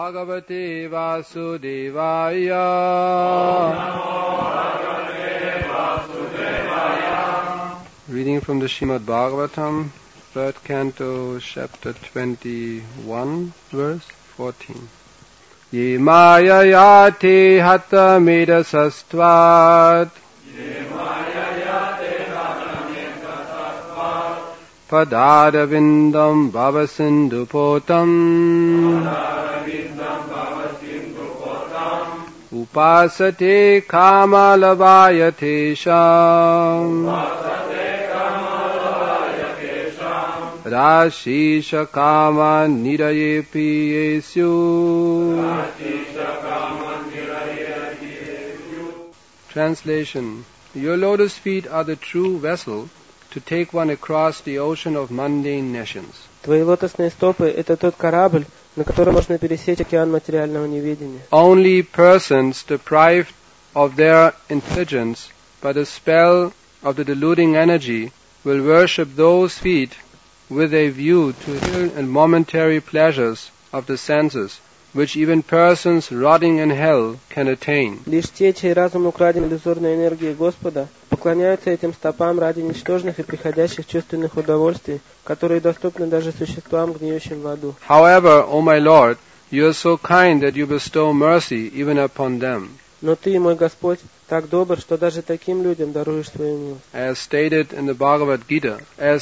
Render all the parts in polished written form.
Bhagavate Vasudevaya. Reading from the Srimad Bhagavatam, 3rd canto, chapter 21, verse 14. Ye maya yate hatha medasastvat padadavindam bhavasindhupotam upasate kamalavayatesham Rashisha kama nirayepi yesyu. Translation. Your lotus feet are the true vessel to take one across the ocean of mundane nations. Твои лотосные стопы – это тот корабль, на котором можно пересечь океан материального неведения. Only persons deprived of their intelligence by the spell of the deluding energy will worship those feet with a view to real and momentary pleasures of the senses, which even persons rotting in hell can attain. Лишь те, чей разум украден иллюзорной энергией Господа, поклоняются этим стопам ради ничтожных и приходящих чувственных удовольствий, которые доступны даже существам, гниющим в аду. However, O my Lord, you are so kind that you bestow mercy even upon them. Но Ты, мой Господь, так добр, что даже таким людям даруешь свою милость. As stated in Bhagavad Gita,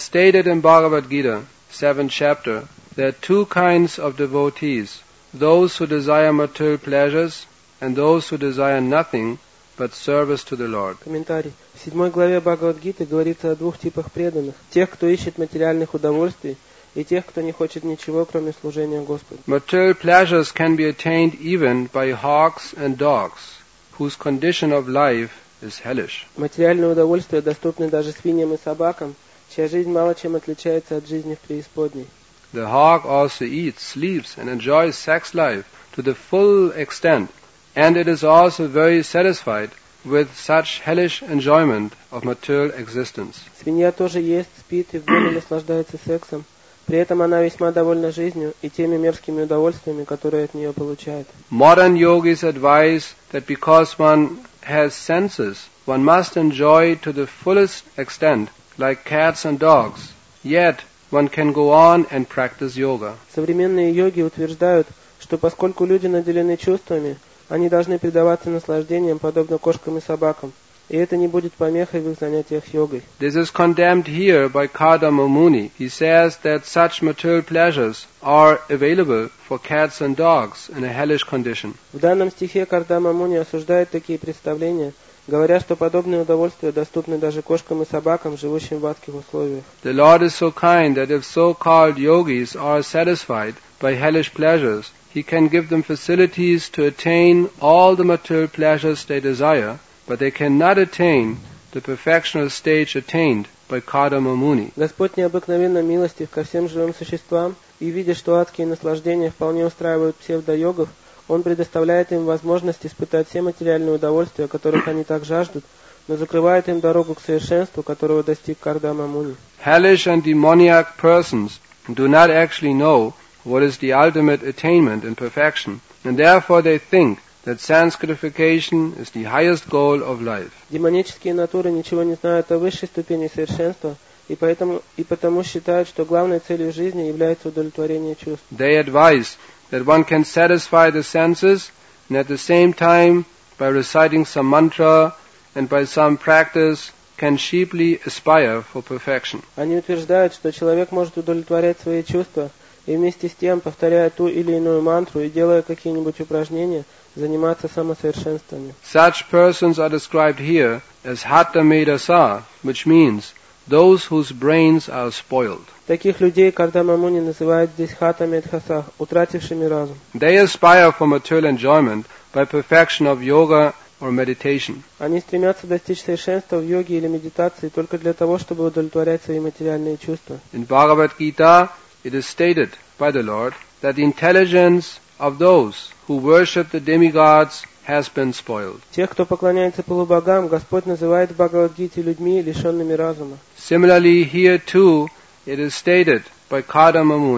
7th chapter, there are two kinds of devotees, those who desire material pleasures and those who desire nothing but service to the Lord. Комментарий. В 7 главе Бхагавад-гиты говорится о двух типах преданных. Тех, кто ищет материальных удовольствий, и тех, кто не хочет ничего, кроме служения Господу. Material pleasures can be attained even by hawks and dogs, whose condition of life is hellish. Материальные удовольствия доступны даже свиньям и собакам, чья жизнь мало чем отличается от жизни в преисподней. The hawk also eats, sleeps, and enjoys sex life to the full extent, and it is also very satisfied with such hellish enjoyment of material existence. Свинья тоже ест, спит и в воле наслаждается сексом. При этом она весьма довольна жизнью и теми мерзкими удовольствиями, которые от нее получает. Modern yogis advise that because one has senses, one must enjoy to the fullest extent, like cats and dogs. Yet, one can go on and practice yoga. Современные йоги утверждают, что поскольку люди наделены чувствами, они должны предаваться наслаждениям, подобно кошкам и собакам, и это не будет помехой в их занятиях йогой. This is condemned here by Kardama Muni. He says that such material pleasures are available for cats and dogs in a hellish condition. В данном стихе Кардама Муни осуждает такие представления, говоря, что подобные удовольствия доступны даже кошкам и собакам, живущим в адских условиях. The Lord is so kind that if so-called yogis are satisfied by hellish pleasures, He can give them facilities to attain all the material pleasures they desire, but they cannot attain the perfectional stage attained by Kardama Muni. Господь необыкновенно милостив ко всем живым существам, и видя, что адские наслаждения вполне устраивают псевдо-йогов, Он предоставляет им возможность испытать все материальные удовольствия, которых они так жаждут, но закрывает им дорогу к совершенству, которого достиг Кардама Муни. Hellish and demoniac persons do not actually know what is the ultimate attainment in perfection, and therefore they think that sanctification is the highest goal of life. Демонические натуры ничего не знают о высшей ступени совершенства, и потому считают, что главной целью жизни является удовлетворение чувств. They advise that one can satisfy the senses and at the same time, by reciting some mantra and by some practice, can cheaply aspire for perfection. Они утверждают, что человек может удовлетворять свои чувства и вместе с тем, повторяя ту или иную мантру и делая какие-нибудь упражнения, заниматься самосовершенствованием. Such persons are described here as Hatha Medasa, which means those whose brains are spoiled. Таких людей Кардама Муни называют здесь хата медхаса, утратившими разум. They aspire for material enjoyment by perfection of yoga or meditation. Они стремятся достичь совершенства в йоге или медитации только для того, чтобы удовлетворять свои материальные чувства. In Bhagavad Gita, it is stated by the Lord that the intelligence of those who worship the demigods has been spoiled. Тех, кто поклоняется полубогам, Господь называет в Бхагавад-гите людьми, лишенными разума. Similarly, here too, it is stated by Kardama Muni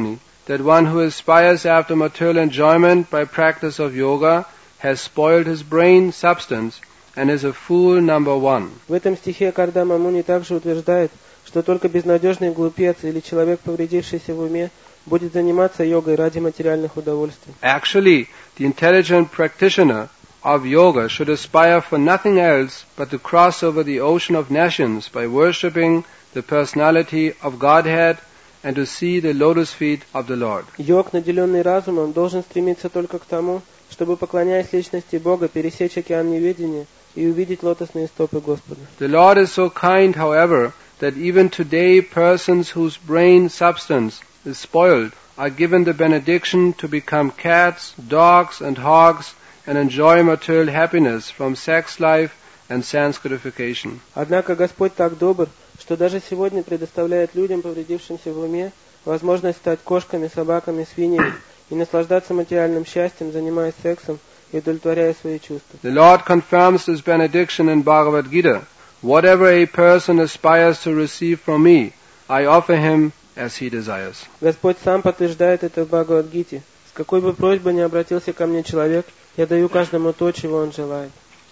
that one who aspires after material enjoyment by practice of yoga has spoiled his brain substance and is a fool number one. В этом стихе Кардама Муни также утверждает, что только безнадежный глупец или человек, повредившийся в уме, будет заниматься йогой ради материальных удовольствий. Actually, the intelligent practitioner of yoga should aspire for nothing else but to cross over the ocean of nations by worshipping the personality of Godhead and to see the lotus feet of the Lord. Йог, наделенный разумом, должен стремиться только к тому, чтобы, поклоняясь личности Бога, пересечь океан неведения и увидеть лотосные стопы Господа. The Lord is so kind, however, that even today persons whose brain substance is spoiled are given the benediction to become cats, dogs and hogs and enjoy material happiness from sex life and sense gratification. Однако Господь так добр, что даже сегодня предоставляет людям, повредившимся в уме, возможность стать кошками, собаками, свиньями и наслаждаться материальным счастьем, занимаясь сексом и удовлетворяя свои чувства. The Lord confirms this benediction in Bhagavad Gita. Whatever a person aspires to receive from me, I offer him as he desires. Господь сам подтверждает это в Бхагавад-гите. С какой бы просьбой ни обратился ко мне человек, я даю каждому то, чего он желает.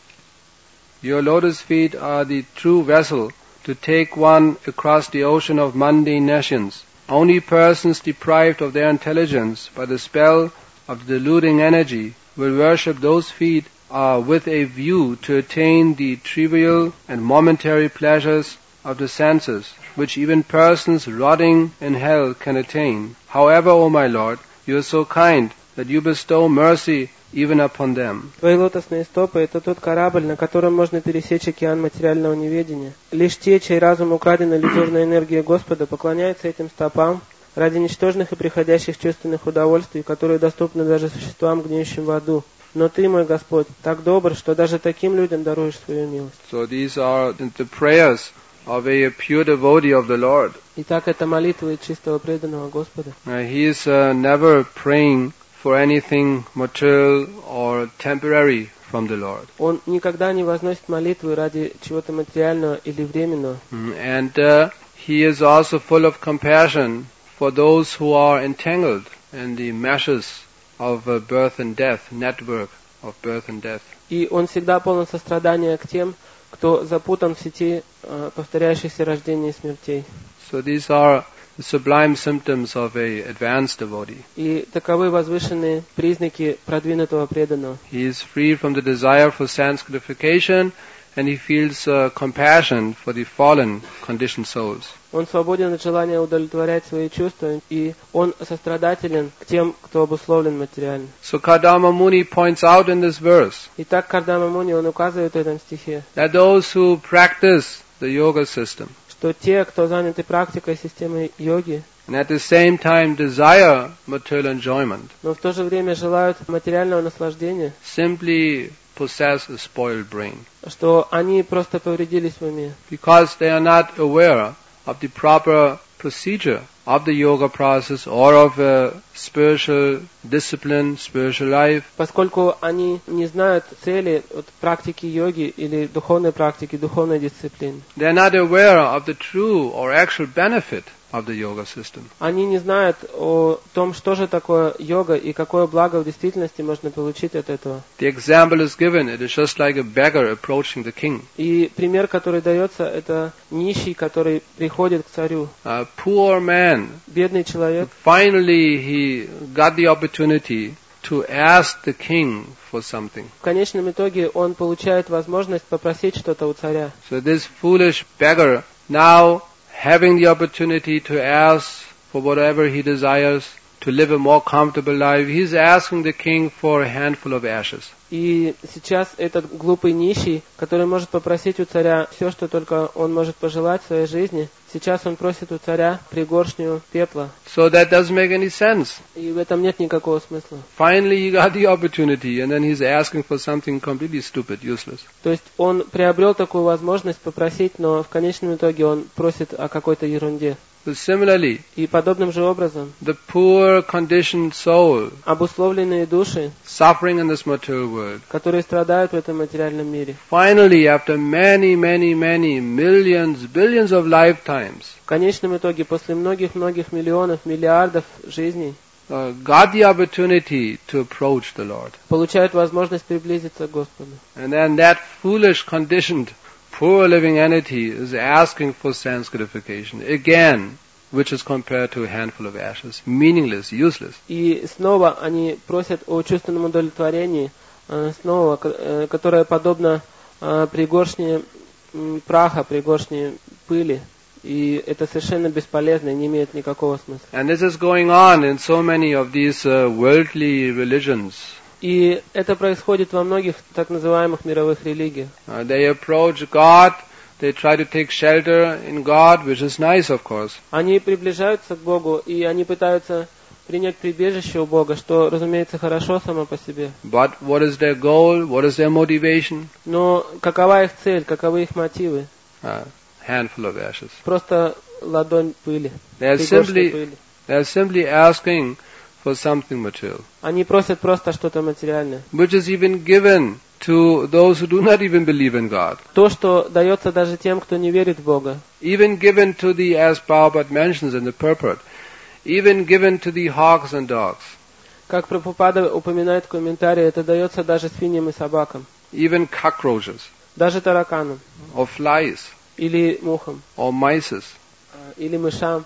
Your lotus feet are the true vessel to take one across the ocean of mundane nations. Only persons deprived of their intelligence by the spell of the deluding energy will worship those feet with a view to attain the trivial and momentary pleasures of the senses, which even persons rotting in hell can attain. However, O my Lord, you are so kind that you bestow mercy even upon them. Твои лотосные стопы — это тот корабль, на котором можно пересечь океан материального неведения. Лишь те, чей разум украден иллюзорной энергией Господа, поклоняются этим стопам ради ничтожных и приходящих чувственных удовольствий, которые доступны даже существам, гниющим в аду. Но Ты, мой Господь, так добр, что даже таким людям даруешь свою милость. So these are the prayers of a pure devotee of the Lord. Итак, это молитва чистого преданного Господа. He is never praying for anything material or temporary from the Lord. Он никогда не возносит молитвы ради чего-то материального или временного. And he is also full of compassion for those who are entangled in the meshes of birth and death, network of birth and death. И он всегда полон сострадания к тем, кто запутан в сети повторяющихся рождений и смертей. So these are the sublime symptoms of a advanced devotee. И таковы возвышенные признаки продвинутого преданного. He is free from the desire for sense gratification, and he feels compassion for the fallen, conditioned souls. Он свободен от желания удовлетворять свои чувства, и он сострадателен к тем, кто обусловлен материально. So Kardama Muni points out in this verse Итак, Кардама Муни, он указывает в этом стихе, that those who practice the yoga system что те, кто заняты практикой системы йоги, and at the same time desire material enjoyment, но в то же время желают материального наслаждения, simply possess a spoiled brain, что они просто повредились в уме, because they are not aware of the proper procedure of the yoga process or of spiritual discipline, spiritual life. Поскольку они не знают цели от практики йоги или духовной практики, духовной дисциплины. They are not aware of the true or actual benefit of the yoga system. Они не знают о том, что же такое йога и какое благо в действительности можно получить от этого. The example is given, it is just like a beggar approaching the king. И пример, который дается, это нищий, который приходит к царю. A poor man, Бедный человек. finally he got the opportunity to ask the king for something. В конечном итоге он получает возможность попросить что-то у царя. So this foolish beggar, now having the opportunity to ask for whatever he desires, to live a more comfortable life, he's asking the king for a handful of ashes. И сейчас этот глупый нищий, который может попросить у царя все, что только он может пожелать в своей жизни, сейчас он просит у царя пригоршню пепла. So that doesn't make any sense. И в этом нет никакого смысла. Finally he got the opportunity and then he's asking for something completely stupid, useless. То есть он приобрел такую возможность попросить, но в конечном итоге он просит о какой-то ерунде. So similarly, И подобным же образом the poor conditioned soul, обусловленные души, suffering in this material world, которые страдают в этом материальном мире, finally after many millions, billions of lifetimes, в конечном итоге после многих-многих миллионов, миллиардов жизней, got the opportunity to approach the Lord. получают возможность приблизиться к Господу. And then that foolish, conditioned, poor living entity is asking for sense gratification again, which is compared to a handful of ashes, meaningless, useless. И снова они просят о чувственном удовлетворении, снова, которое подобно пригоршне праха, пригоршне пыли. И это совершенно бесполезно и не имеет никакого смысла. And this is going on in so many of these worldly religions. И это происходит во многих так называемых мировых религиях. They approach God, they try to take shelter in God, which is nice, of course. Они приближаются к Богу, и они пытаются принять прибежище у Бога, что, разумеется, хорошо само по себе. But what is their goal? What is their motivation? Но какова их цель, каковы их мотивы? Handful of ashes. Просто ладонь пыли. They are simply asking for something material, Они просят просто что-то материальное. which is even given to those who do not even believe in God. То, что дается даже тем, кто не верит в Бога. Even given to the, as Prabhupada mentions in the purport, even given to the hogs and dogs. Как Прабхупада упоминает в комментарии, это дается даже свиньям и собакам. Even cockroaches, Даже тараканам. or flies, Или мухам. or mice. Или мышам.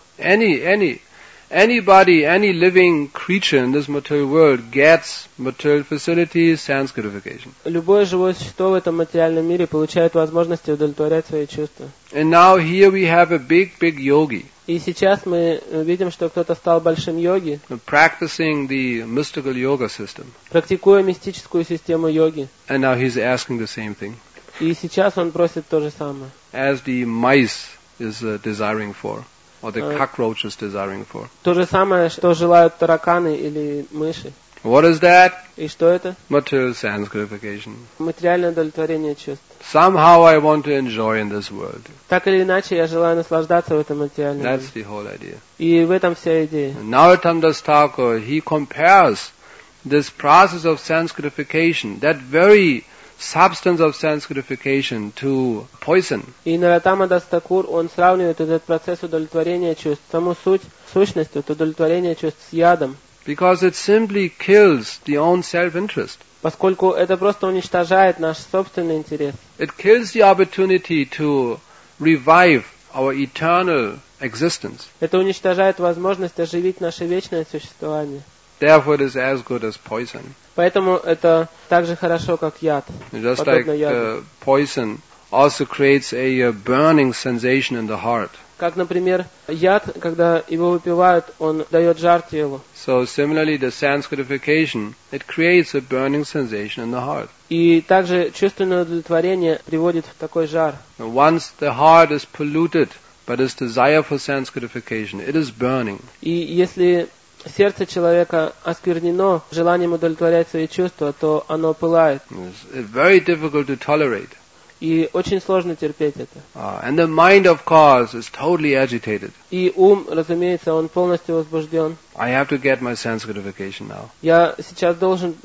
Anybody, any living creature in this material world gets material facilities, sense gratification. Любое живое существо в этом материальном мире получает возможность удовлетворять свои чувства. And now here we have a big yogi, И сейчас мы видим, что кто-то стал большим йоги, practicing the mystical yoga system. практикуя мистическую систему йоги. And now he's asking the same thing, И сейчас он просит то же самое. as the mice is desiring for, or the cockroach is desiring for. То же самое, что желают тараканы или мыши. What is that? И что это? Material sense gratification. Материальное удовлетворение чувств. Somehow I want to enjoy in this world. Так или иначе, я желаю наслаждаться в этом материальном мире. That's the whole idea. И в этом вся идея. And Narottam Das Thakur, he compares this process of sense gratification, that very substance of sense gratification, to poison. И Нароттама Дас Такур, он сравнивает этот процесс удовлетворения чувств, саму сущность, это удовлетворение чувств с ядом. Because it simply kills the own self-interest. Поскольку это просто уничтожает наш собственный интерес. It kills the opportunity to revive our eternal existence. Это уничтожает возможность оживить наше вечное существование. Therefore it is as good as poison. Поэтому это так же хорошо, как яд. Just like poison also creates a burning sensation in the heart. Как, например, яд, когда его выпивают, он дает жар телу. So similarly, the sense gratification, it creates a burning sensation in the heart. И также чувственное удовлетворение приводит в такой жар. Once the heart is polluted by this desire for sense gratification, it is burning. И если сердце человека осквернено желанием удовлетворять свои чувства, то оно пылает. It's very difficult to tolerate. И очень сложно терпеть это. And the mind, of course, is totally agitated. И ум, разумеется, он полностью возбужден. I have to get my sense gratification now. Я сейчас должен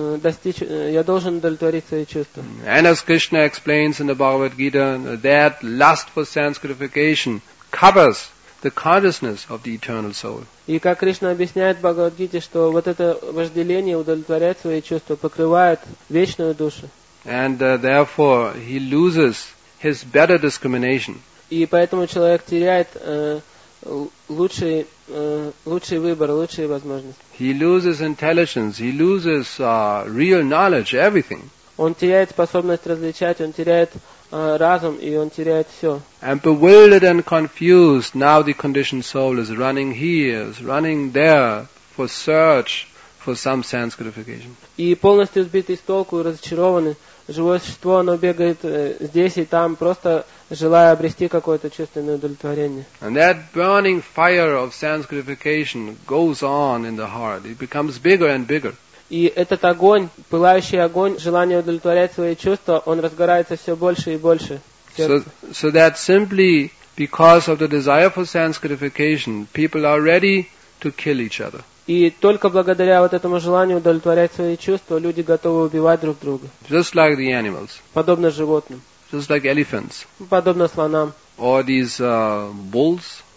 я должен удовлетворить свои чувства. And as Krishna explains in the Bhagavad Gita, that lust for sense gratification covers the consciousness of the eternal soul. И как Кришна объясняет в Бхагавад-гите, что вот это вожделение удовлетворять свои чувства покрывает вечную душу. And therefore he loses his better discrimination. И поэтому человек теряет лучший выбор, лучшие возможности. He loses intelligence, he loses real knowledge, everything. Он теряет способность различать, он теряет разум, и он теряет все. And bewildered and confused, now the conditioned soul is running here, is running there for search for some sense gratification. И полностью сбитый с толку и разочарованный, живое существо, оно бегает здесь и там, просто желая обрести какое-то чувственное удовлетворение. And that burning fire of sense gratification goes on in the heart. It becomes bigger and bigger. И этот огонь, пылающий огонь, желание удовлетворять свои чувства, он разгорается все больше и больше. So that simply because of the desire for sense gratification, people are ready to kill each other. И только благодаря вот этому желанию удовлетворять свои чувства, люди готовы убивать друг друга. Just like the animals. Подобно животным. Just like elephants. Подобно слонам. Or these bulls.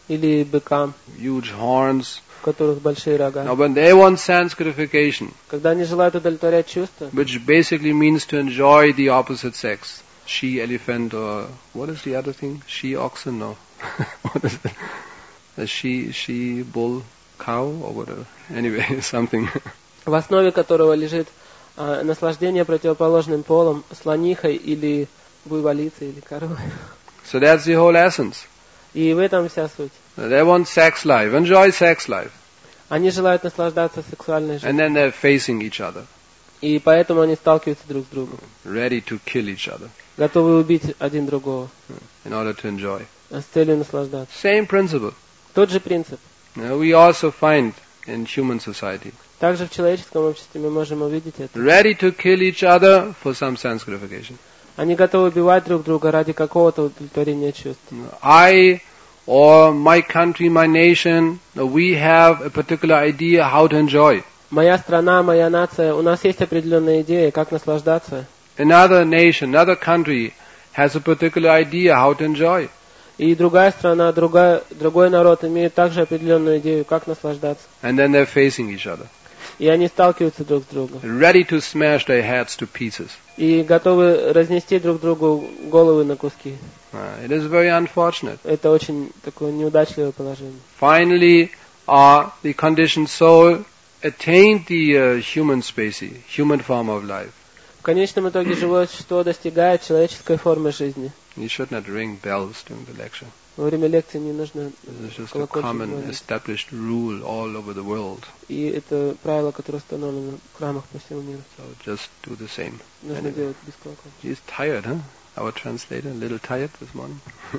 или быкам, huge horns. у которых большие рога. Now, when they want sense gratification, Когда они желают удовлетворять чувства, which basically means to enjoy the opposite sex, she elephant or what is the other thing? She oxen? No. What is it? A she bull cow or whatever. Anyway, something. в основе которого лежит наслаждение противоположным полом, слонихой или буйволицей или коровой. So that's the whole essence. И в этом вся суть. They want sex life, enjoy sex life. Они желают наслаждаться сексуальной жизнью. And then they're facing each other, И поэтому они сталкиваются друг с другом. ready to kill each other Готовы убить один другого in order to enjoy. с целью наслаждаться. Same principle. Тот же принцип. We also find in human society. Также в человеческом обществе мы можем увидеть это. Ready to kill each other for some sense gratification. Они готовы убивать друг друга ради какого-то удовлетворения чувств. I or my country, my nation, we have a particular idea how to enjoy. Моя страна, моя нация, у нас есть определенная идея, как наслаждаться. Another nation, another country has a particular idea how to enjoy. И другая страна, другой народ имеет также определенную идею, как наслаждаться. And then they're facing each other, И они сталкиваются друг с другом. ready to smash their heads to pieces. И готовы разнести друг другу головы на куски. It is very unfortunate. Это очень такое неудачливое положение. Finally, the conditioned soul attained the human species, human form of life. В конечном итоге живое существо достигает человеческой формы жизни. You should not ring bells during the lecture. Во время лекции не нужно This is just a колокольчик common звонить. established rule all over the world. И это правило, которое установлено в храмах по всему миру. So just do the same. Нужно Anyway. делать без колокольчика. He's tired, huh? Our translator, a little tired this morning.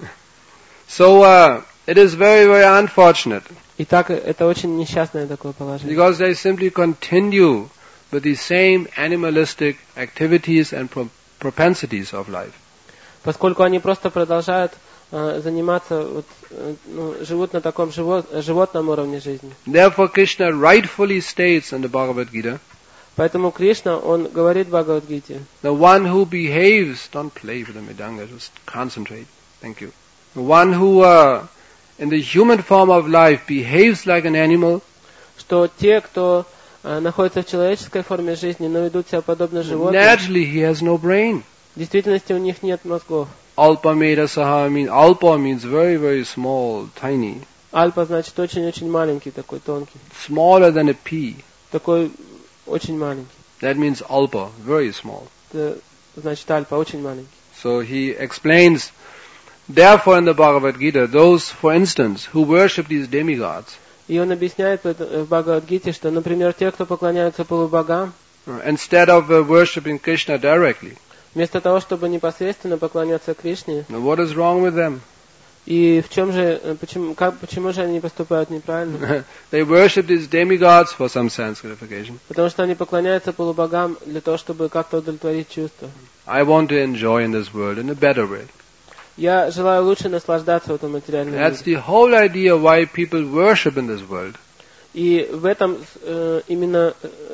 So it is very, very unfortunate Итак, это очень несчастное такое положение. because they simply continue with the same animalistic activities and propensities of life. Поскольку они просто продолжают заниматься, живут на таком животном уровне жизни. Therefore, Krishna rightfully states in the Bhagavad Gita, Поэтому Кришна, он говорит в Бхагавад-гите, the one who behaves, don't play with the Mridanga, just concentrate. Thank you. The one who, in the human form of life, behaves like an animal, что те, кто находится в человеческой форме жизни, но ведут себя подобно животным, naturally he has no brain. в действительности у них нет мозгов. Alpa Meda Saha means, Alpa means very, very small, tiny. Альпа значит очень-очень маленький, такой тонкий. Smaller than a pea. Такой очень маленький. That means Alpa, very small. Это значит Альпа, очень маленький. So he explains, therefore in the Bhagavad Gita, those, for instance, who worship these demigods, И он объясняет в Бхагавад-гите, что, например, те, кто поклоняются полубогам, instead of worshipping Krishna directly, вместо того, чтобы непосредственно поклоняться Кришне, now what is wrong with them? и в чем же, почему же они поступают неправильно? They worship these demigods for some sense gratification. Потому что они поклоняются полубогам для того, чтобы как-то удовлетворить чувства. I want to enjoy in this world in a better way. Я желаю лучше наслаждаться в этом материальном That's мире. the whole idea why people worship in this world. И в этом именно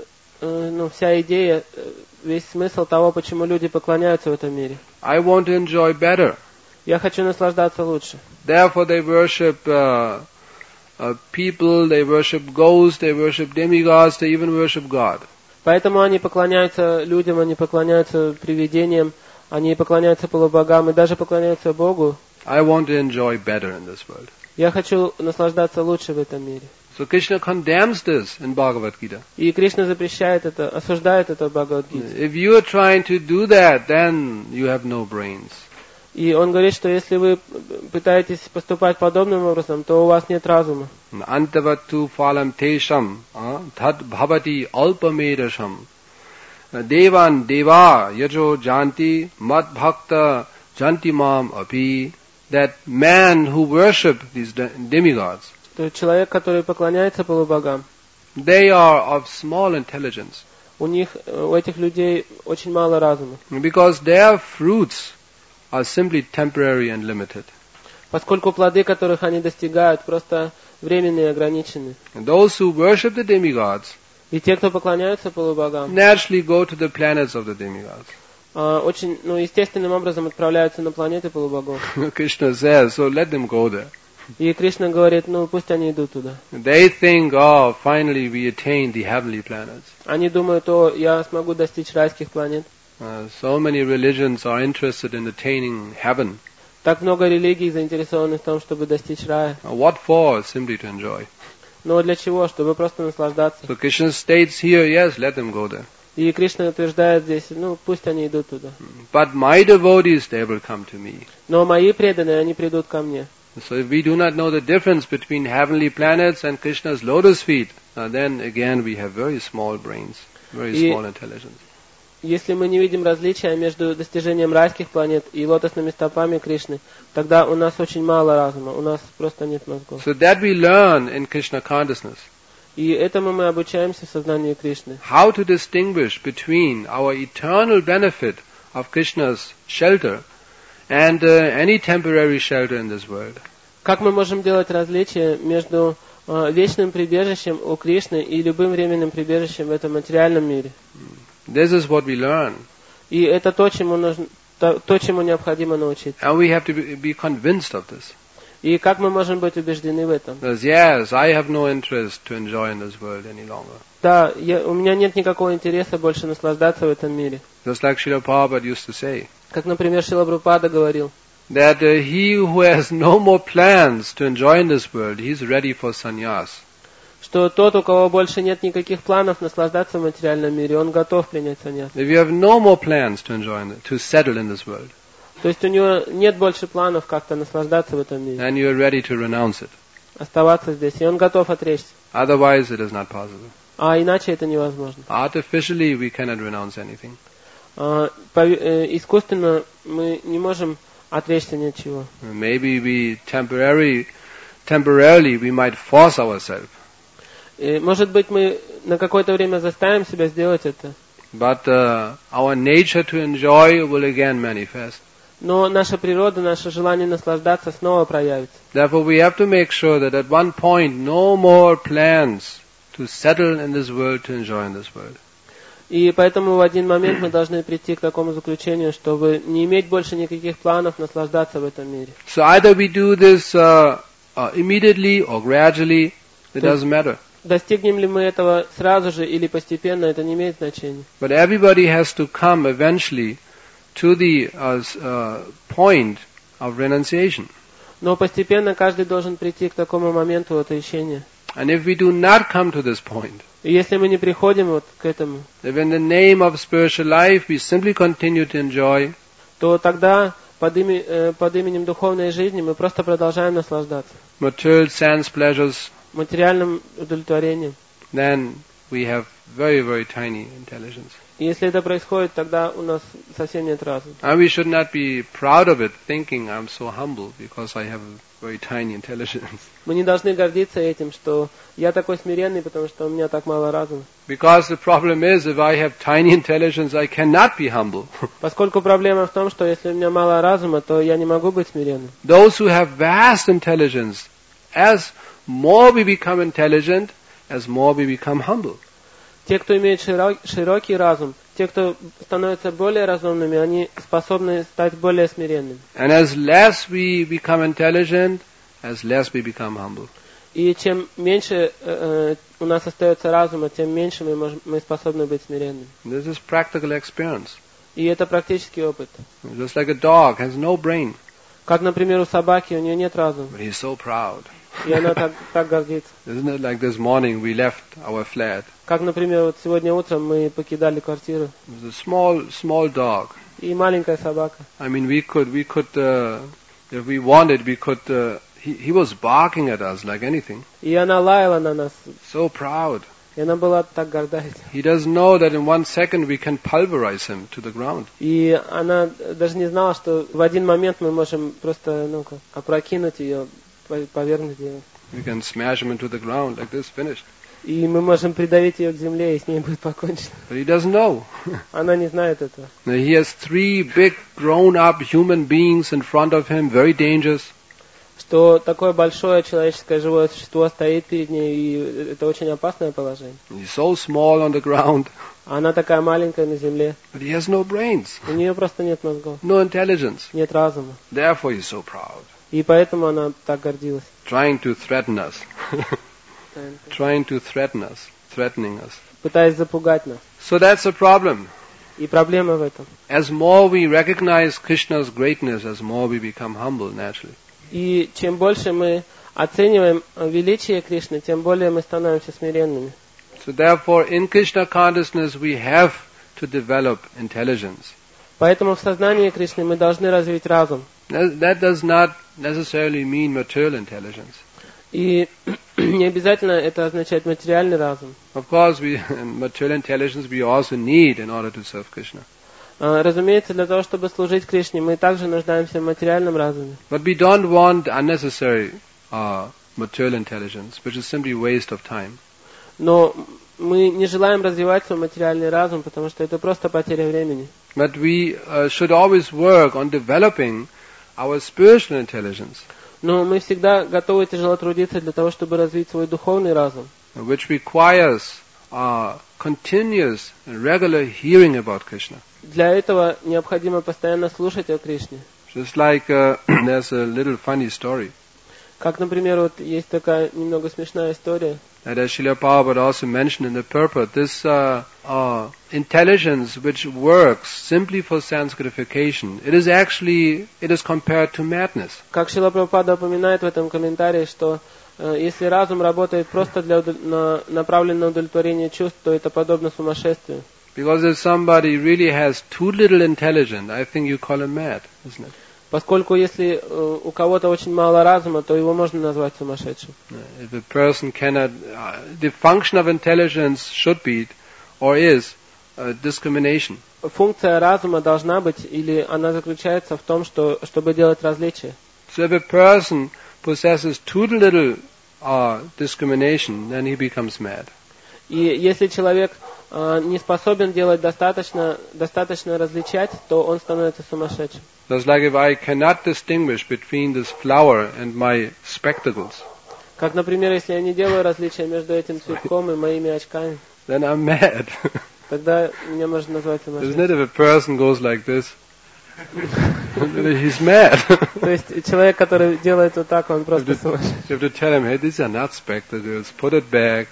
вся идея, весь смысл того, почему люди поклоняются в этом мире. I want to enjoy better. Я хочу наслаждаться лучше. Therefore they worship people, they worship ghosts, they worship demigods, they even worship God. Поэтому они поклоняются людям, они поклоняются привидениям, они поклоняются полубогам и даже поклоняются Богу. I want to enjoy better in this world. Я хочу наслаждаться лучше в этом мире. So Krishna condemns this in Bhagavad Gita. И Кришна запрещает это, осуждает это в Бхагавад-гите. If you are trying to do that, then you have no brains. И он говорит, что если вы пытаетесь поступать подобным образом, то у вас нет разума. Antavatu phalam tesham tad bhavati alpamedasham devan deva yajo janti mad bhakta janti mam api. That man who worship these demigods, То есть человек, который поклоняется полубогам, they are of small intelligence. у этих людей очень мало разума. Because their fruits are simply temporary and limited. Поскольку плоды, которых они достигают, просто временные и ограничены. And those who worship the demigods И те, кто поклоняются полубогам, naturally go to the planets of the demigods. очень, естественным образом отправляются на планеты полубогов. Krishna says, so let them go there. И Кришна говорит, ну пусть они идут туда. They think, oh, finally we attained the heavenly planets. Они думают, о, я смогу достичь райских планет. So many religions are interested in attaining heaven. Так много религий заинтересованы в том, чтобы достичь рая. What for? Simply to enjoy. Но для чего? Чтобы просто наслаждаться. So Krishna states here, yes, let them go there. И Кришна утверждает здесь, ну пусть они идут туда. But my devotees, they will come to me. Но мои преданные, они придут ко мне. So if we do not know the difference between heavenly planets and Krishna's lotus feet, then again we have very small brains, very small intelligence. Если мы не видим различия между достижением райских планет и лотосными стопами Кришны, тогда у нас очень мало разума, у нас просто нет мозгов. So that we learn in Krishna consciousness. И этому мы обучаемся в сознании Кришны. How to distinguish between our eternal benefit of Krishna's shelter and any temporary shelter in this world. Как мы можем делать различие между вечным прибежищем у Кришны и любым временным прибежищем в этом материальном мире? This is what we learn. И это то, чему необходимо научиться. And we have to be convinced of this. И как мы можем быть убеждены в этом? Because yes, I have no interest to enjoy in this world any longer. Да, у меня нет никакого интереса больше наслаждаться в этом мире. Just like Srila Prabhupada used to say. Как, например, Шрила Прабхупада говорил. That he who has no more plans to enjoy in this world, he's ready for sannyas. Что тот, у кого больше нет никаких планов наслаждаться в материальном мире, он готов принять саньяс. If you have no more plans to enjoy, to settle in this world, то есть у него нет больше планов как-то наслаждаться в этом мире. And you are ready to renounce it. Оставаться здесь, и он готов отречься. Otherwise, it is not possible. А иначе это невозможно. Artificially, we cannot renounce anything. Искусственно мы не можем отречься ни от чего. Maybe we temporarily we might force ourselves. Может быть, мы на какое-то время заставим себя сделать это. But our nature to enjoy will again manifest. Но наша природа, наше желание наслаждаться снова проявится. Therefore, we have to make sure that at one point, no more plans to settle in this world, to enjoy in this world. И поэтому в один момент мы должны прийти к такому заключению, чтобы не иметь больше никаких планов наслаждаться в этом мире. So either we do this immediately or gradually, it doesn't matter. Достигнем ли мы этого сразу же или постепенно, это не имеет значения. But everybody has to come eventually to the point of renunciation. Но постепенно каждый должен прийти к такому моменту отречения. And if we do not come to this point, и если мы не приходим вот к этому, if in the name of spiritual life we simply continue to enjoy, то тогда под именем духовной жизни мы просто продолжаем наслаждаться. Material sense pleasures, материальным удовлетворением. Then we have very, very tiny intelligence. И если это происходит, тогда у нас совсем нет разума. And we should not be proud of it, thinking I'm so humble because I have a very tiny intelligence. Мы не должны гордиться этим, что я такой смиренный, потому что у меня так мало разума. Because the problem is, if I have tiny intelligence, I cannot be humble. Поскольку проблема в том, что если у меня мало разума, то я не могу быть смиренным. Those who have vast intelligence, as more we become intelligent, as more we become humble. Те, кто имеет широкий разум, те, кто становятся более разумными, они способны стать более смиренными. And as less we become intelligent, as less we become humble. И чем меньше у нас остается разума, тем меньше мы способны быть смиренными. This is practical experience. И это практический опыт. Just like a dog has no brain. Как, например, у собаки, у нее нет разума. But he's so proud. И она так гордится. Isn't it like this morning we left our flat? Как, например, вот сегодня утром мы покидали квартиру. It was a small dog. И маленькая собака. I mean, we could, if we wanted, we could. He was barking at us like anything. И она лаяла на нас. So proud. И она была так горда этим. He doesn't know that in 1 second we can pulverize him to the ground. И она даже не знала, что в один момент мы можем просто, опрокинуть ее, повергнуть ее. We can smash him into the ground like this, finished. И мы можем придавить ее к земле, и с ней будет покончено. But he doesn't know. Она не знает этого. Now he has 3 big grown-up human beings in front of him, very dangerous. Что такое большое человеческое живое существо стоит перед ней, и это очень опасное положение. He's so small on the ground. Она такая маленькая на земле. But he has no brains. У нее просто нет мозгов. No intelligence. Нет разума. Therefore he's so proud. И поэтому она так гордилась. trying to threaten us, threatening us. Пытаясь запугать нас. So that's a problem. И проблема в этом. As more we recognize Krishna's greatness, as more we become humble naturally. И чем больше мы оцениваем величие Кришны, тем более мы становимся смиренными. So therefore, in Krishna consciousness, we have to develop intelligence. Поэтому в сознании Кришны мы должны развить разум. That does not necessarily mean material intelligence. И не обязательно это означает материальный разум. Of course, material intelligence we also need in order to serve Krishna. Разумеется, для того, чтобы служить Кришне, мы также нуждаемся в материальном разуме. But we don't want unnecessary material intelligence, which is simply waste of time. Но мы не желаем развивать свой материальный разум, потому что это просто потеря времени. But we should always work on developing our spiritual intelligence, Но мы всегда готовы тяжело трудиться для того, чтобы развить свой духовный разум, which requires continuous and regular hearing about Krishna. Для этого необходимо постоянно слушать о Кришне. Just like there's a little funny story. Как, например, вот есть такая немного смешная история. That as Srila Prabhupada also mentioned in the purport, this intelligence which works simply for sanscrification, it is compared to madness. Как Шрила Прабхупада упоминает в этом комментарии, что если разум работает просто направлен на удовлетворение чувств, то это подобно сумасшествию. Because if somebody really has too little intelligence, I think you call him mad, isn't it? Поскольку если у кого-то очень мало разума, то его можно назвать сумасшедшим. If a person cannot, the function of intelligence should be, or is, discrimination. Функция разума должна быть, или она заключается в том, чтобы делать различия. So if a person possesses too little discrimination, then he becomes mad. И если человек не способен делать достаточно различать, то он становится сумасшедшим. Just like if I cannot distinguish between this flower and my spectacles, Как, например, если я не делаю различия между этим цветком и моими очками, then I'm mad. тогда меня можно назвать Isn't сумасшедшим. it if a person goes like this? He's mad. То есть человек, который делает вот так, он просто сумасшедший. You have to tell him, hey, these are not spectacles, put it back.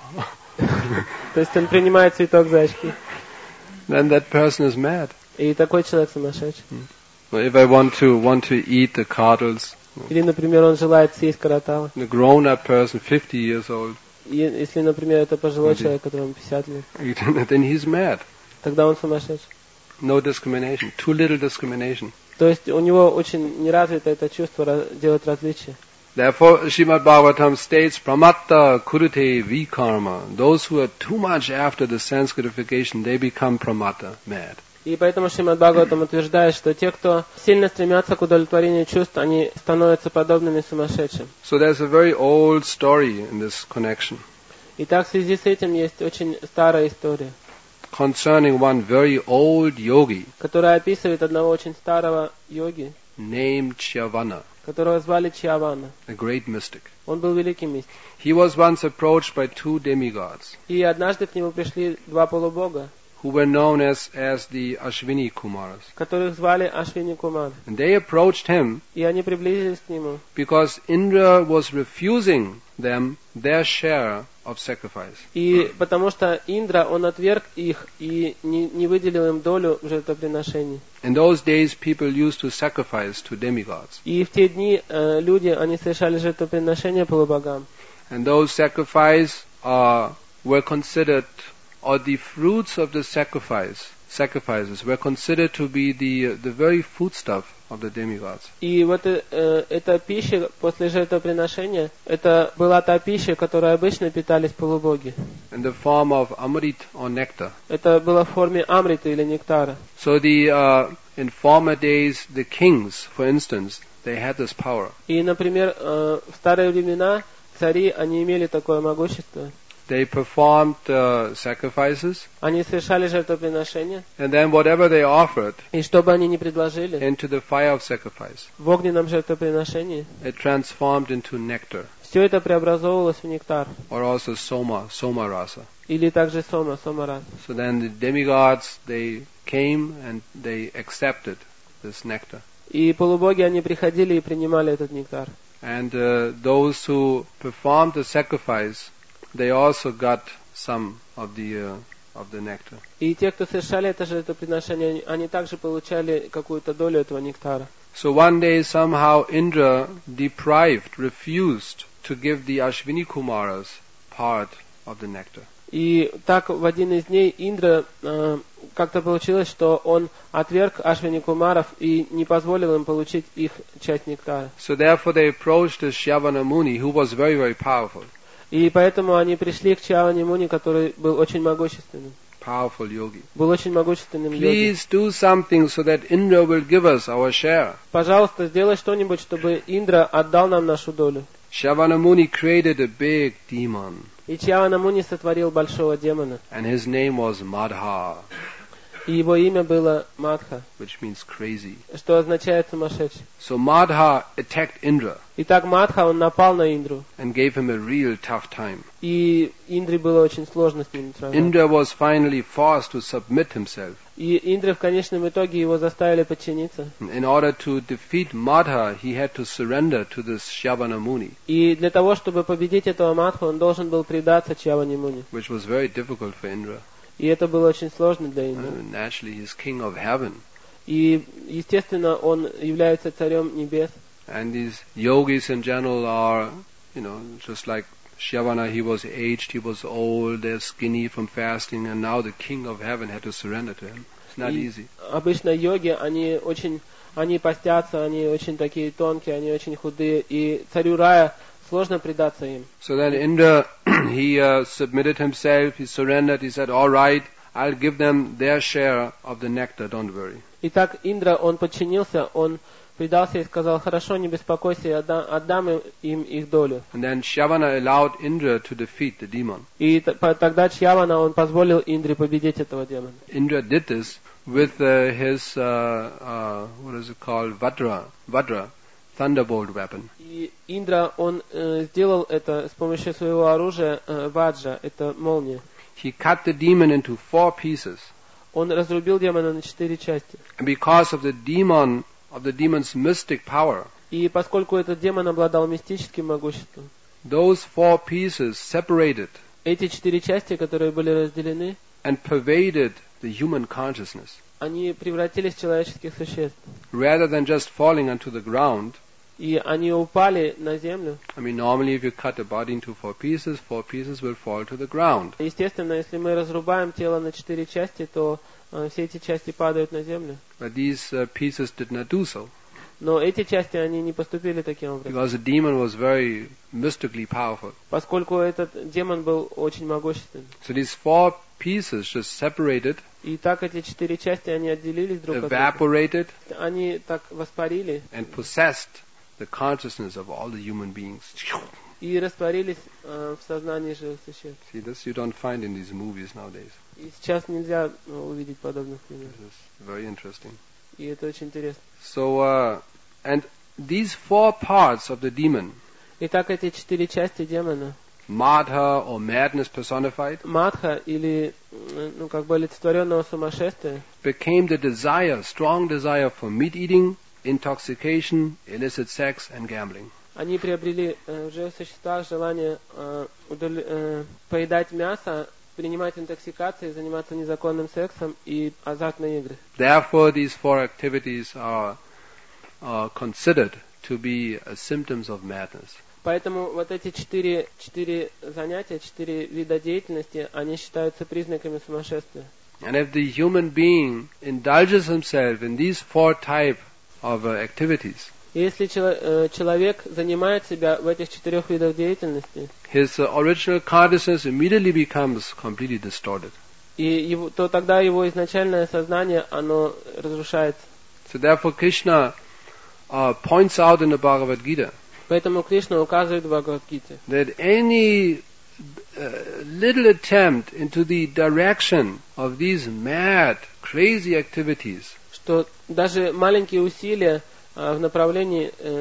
То есть он принимает цветок за очки. Then that person is mad. И такой человек сумасшедший. If I want to eat the cardles, Или, например, он желает съесть караталы. a grown-up person, 50 years old, И если, например, это пожилой человек, которому 50 лет, then he's mad. тогда он сумасшедший. No discrimination, too little discrimination. То есть у него очень не развито это чувство делать различия. Therefore, Srimad Bhagavatam states, Pramatta kurute vikarma. Those who are too much after the sanscrification, they become pramatta, mad. И поэтому Шримад Бхагаватам утверждает, что те, кто сильно стремятся к удовлетворению чувств, они становятся подобными сумасшедшим. So there's a very old story in this connection Итак, в связи с этим есть очень старая история, concerning one very old yogi которая описывает одного очень старого йоги, named Chyavanna, которого звали Чьявана. a great mystic. Он был великим мистиком. He was once approached by two demigods И однажды к нему пришли два полубога, who were known as the Ashwini Kumaras. которых звали Ашвини Кумар. And they approached him И они приблизились к нему, because Indra was refusing them their share of sacrifice. и потому что Индра, он отверг их и не выделил им долю в жертвоприношении. In those days, people used to sacrifice to demigods. И в те дни люди, они совершали жертвоприношения полубогам. And those sacrifices were considered, or the fruits of the sacrifices were considered to be the very foodstuff of the demigods. И вот эта пища после жертвоприношения, это была та пища, которой обычно питались полубоги. In the form of amrit or nectar. Это было в форме амрита или нектара. So in former days, the kings, for instance, they had this power. И, например, в старые времена цари, они имели такое могущество. They performed sacrifices, Они совершали жертвоприношения, and then whatever they offered и что бы они ни предложили, into the fire of sacrifice, в огненном жертвоприношении, it transformed into nectar, все это преобразовывалось в нектар. or also soma rasa. Или также сома-рас. So then the demigods, they came and they accepted this nectar. И полубоги, они приходили и принимали этот нектар. And those who performed the sacrifice, they also got some of the nectar. И те, кто совершали это жертвоприношение, они также получали какую-то долю этого нектара. So one day somehow Indra refused to give the Ashwini Kumaras part of the nectar. И так в один из дней Индра как-то получилось, что он отверг Ашвини Кумаров и не позволил им получить их часть нектара. So therefore they approached the Shyavana Muni, who was very, very powerful. И поэтому они пришли к Чьявани Муни, который был очень могущественным. Powerful yogi. Был очень могущественным йоги. Please do something so that Indra will give us our share. Пожалуйста, сделай что-нибудь, чтобы Индра отдал нам нашу долю. Shyavana Muni created a big demon. И Чьявана Муни сотворил большого демона. And his name was Madha, И его имя было Мадха, which means crazy. что означает сумасшедший. So Madha attacked Indra Итак, Мадха, он напал на Индру. and gave him a real tough time. И Индре было очень сложно с ним сражаться. Indra was finally forced to submit himself. И Индре в конечном итоге его заставили подчиниться. In order to defeat Madha, he had to surrender to this Shyavana Muni, И для того, чтобы победить этого Мадху, он должен был предаться Чьявани Муни. which was very difficult for Indra. И это было очень сложно для Индры. Naturally, he's king of heaven. И, естественно, он является царем небес. And these yogis in general are, just like Shyavana, he was aged, he was old, they're skinny from fasting, and now the king of heaven had to surrender to him. It's not easy. Обычно йоги, они постятся, они очень такие тонкие, они очень худые, и царю рая сложно предаться им. So then Indra, he submitted himself, he surrendered, he said, all right, I'll give them their share of the nectar, don't worry. Итак, Индра, он подчинился, он предался и сказал, хорошо, не беспокойся, я отдам им их долю. And then Shyavana allowed Indra to defeat the demon. И тогда Чьявана, он позволил Индре победить этого демона. Indra did this with his, what is it called, Vajra, thunderbolt weapon. И Индра, он сделал это с помощью своего оружия Ваджа, это молния. He cut the demon into 4 pieces. Он разрубил демона на 4 части. And because of the demon's mystic power, И поскольку этот демон обладал мистическим могуществом, those 4 pieces separated эти 4 части, которые были разделены, and pervaded the human consciousness. они превратились в человеческих существ. Rather than just falling onto the ground, И они упали на землю. normally if you cut a body into 4 pieces will fall to the ground. Естественно, если мы разрубаем тело на 4 части, то все эти части падают на землю. But these pieces did not do so. Но эти части, они не поступили таким образом. Because the demon was very mystically powerful. Поскольку этот демон был очень могущественным. So these 4 pieces just separated, И так эти 4 части, они отделились друг от друга. evaporated, Они так воспарили and possessed the consciousness of all the human beings. и растворились в сознании живых существ. See, this you don't find in these movies nowadays. И сейчас нельзя увидеть подобных фильмов. This is very interesting. И это очень интересно. So, and these 4 parts of the demon, Итак, эти 4 части демона, Madha or madness personified, Мадха или олицетворенного сумасшествия, became the strong desire for meat eating, intoxication, illicit sex, and gambling. они приобрели в живых существах желание поедать мясо, принимать интоксикации, заниматься незаконным сексом и азартные игры. Therefore, these 4 activities are considered to be symptoms of madness. Поэтому вот эти 4 занятия, 4 вида деятельности, они считаются признаками сумасшествия. And if the human being indulges himself in these 4 types of activities, Если человек занимает себя в этих 4 видах деятельности, his original consciousness immediately becomes completely distorted. то тогда его изначальное сознание, оно разрушается. So therefore Krishna points out in the Bhagavad Gita Поэтому Кришна указывает в Бхагавад-гите, that any little attempt into the direction of these mad, crazy activities что даже маленькие усилия в направлении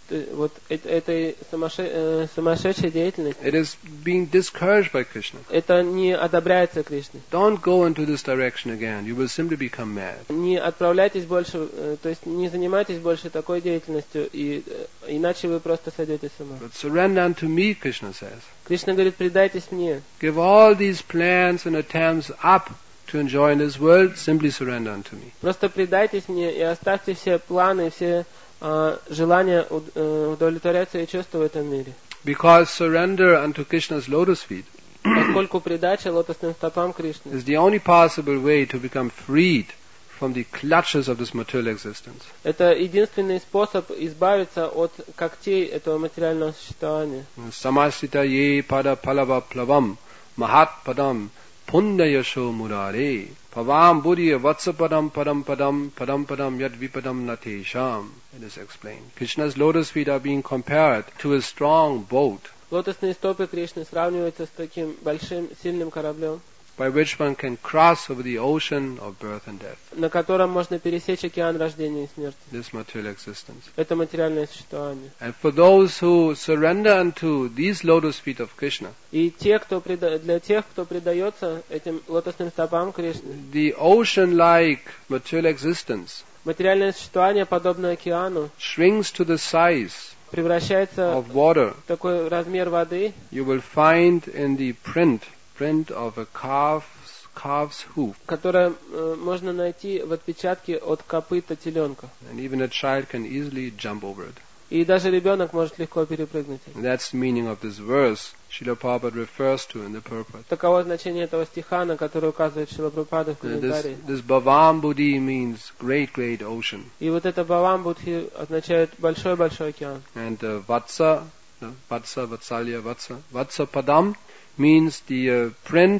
вот этой сумасшедшей деятельности, it is being discouraged by Krishna. это не одобряется Кришной. Don't go into this direction again. You will simply become mad. Не отправляйтесь больше, то есть не занимайтесь больше такой деятельностью, иначе вы просто сойдете с ума. But surrender unto me, Krishna says. Кришна говорит, предайтесь мне. Give all these plans and attempts up to enjoy in this world, simply surrender unto me. Просто предайтесь мне и оставьте все планы, все желания удовлетворять свои чувства в этом мире. Because surrender unto Krishna's lotus feet Поскольку предача лотосным стопам Кришны is the only possible way to become freed from the clutches of this material existence. это единственный способ избавиться от когтей этого материального существования. Samasita ye pada palava plavam mahat padam pundayasho murare pavam buddhi vatsapadam padam padam padam padam yad vipadam natesham. It is explained. Krishna's lotus feet are being compared to a strong boat Лотосные стопы Кришны сравниваются с таким большим, сильным кораблем, by which one can cross over the ocean of birth and death, на котором можно пересечь океан рождения и смерти. this material existence. Это материальное существование. And for those who surrender unto these lotus feet of Krishna, И для тех, кто предается этим лотосным стопам Кришны, the ocean-like material existence материальное существование, подобное океану, shrinks to the size превращается of water. в такой размер воды. You will find in the print of a calf's hoof, которое можно найти в отпечатке от копыта теленка. and even a child can easily jump over it. И даже ребенок может легко перепрыгнуть. And that's the meaning of this verse Srila Prabhupada refers to in the purport. Таково значение этого стиха, на который указывает Шрила Прабхупада в комментарии. This Bhavam Buddhi means great, great ocean. И вот это Бхавам Будхи означает большой-большой океан. And Vatsa Padam means the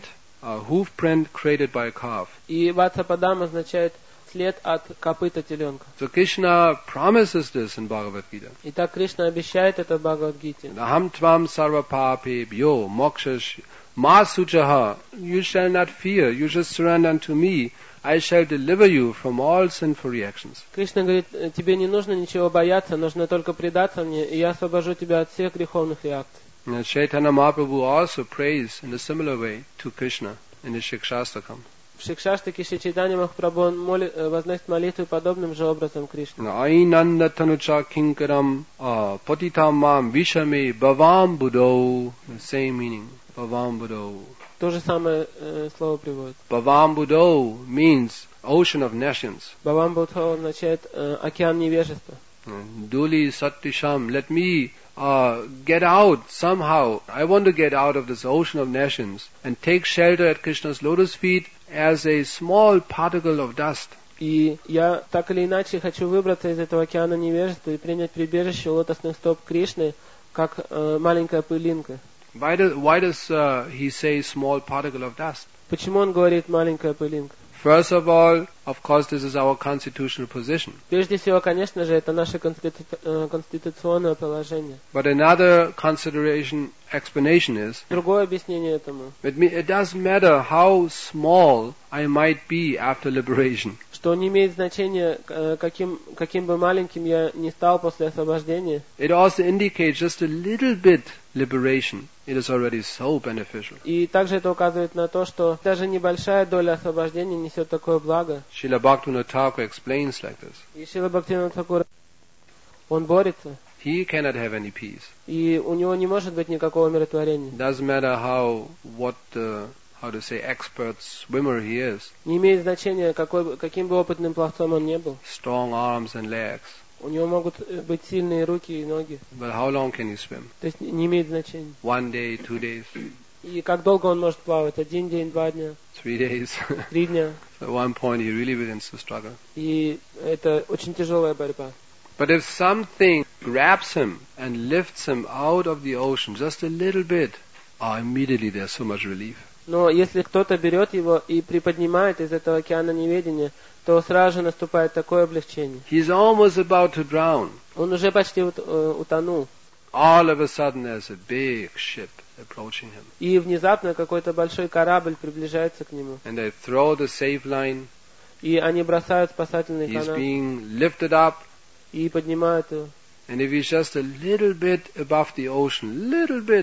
hoof print created by a calf. И Ватса Падам означает след от копыта теленка. So Krishna promises this in Bhagavad Gita. Итак, Кришна обещает это в Бхагавад-гите. Aham tvam sarva papebhyo mokshash ma suchaha. You shall not fear. You just surrender unto me. I shall deliver you from all sinful reactions. Кришна говорит, тебе не нужно ничего бояться, нужно только предаться мне, и я освобожу тебя от всех греховных реакций. And Chaitanya Mahaprabhu also prays in a similar way to Krishna in his Shikshastakam. В Шикшаштаке Шри Чайтанья Махапрабху он возносит молитвы подобным же образом Кришне. Ainanda tanucha kinkaram patitam mam vishame bhavam buddho. The same meaning. Bhavam buddho. То же самое слово приводит. Bhavam buddho means ocean of nations. Бхавам Будхо означает океан невежества. Duli sattisham, let me get out somehow. I want to get out of this ocean of nations and take shelter at Krishna's lotus feet as a small particle of dust. И я так или иначе хочу выбраться из этого океана невежества и принять прибежище у лотосных стоп Кришны, как маленькая пылинка. Why does he say small particle of dust? Почему он говорит маленькая пылинка? First of all, of course, this is our constitutional position. Прежде всего, конечно же, это наше конституционное положение. But another explanation is, Другое объяснение этому, it doesn't matter how small I might be after liberation. что не имеет значения, каким бы маленьким я ни стал после освобождения. It also indicates just a little bit liberation. It is already so beneficial. И также это указывает на то, что даже небольшая доля освобождения несет такое благо. Srila Bhaktivinoda Thakur explains like this. И Шрила Бхактивинода Тхакур, он борется, He cannot have any peace. и у него не может быть никакого умиротворения. Doesn't matter how to say expert swimmer he is. Не имеет значения, каким бы опытным пловцом он не был. Strong arms and legs. У него могут быть сильные руки и ноги. But how long can he swim? То есть не имеет значения. 1 day, 2 days, И как долго он может плавать? 1 день, 2 дня, 3 days. 3 дня. At one point he really begins to struggle. И это очень тяжелая борьба. But if something grabs him and lifts him out of the ocean just a little bit, immediately there's so much relief. Но если кто-то берет его и приподнимает из этого океана неведения, то сразу же наступает такое облегчение. He's almost about to drown. Он уже почти утонул. All of a sudden there's a big ship approaching him. И внезапно какой-то большой корабль приближается к нему. And they throw the safe line. И они бросают спасательный He's канат being lifted up. и поднимают его. And if he's just a little bit above the ocean,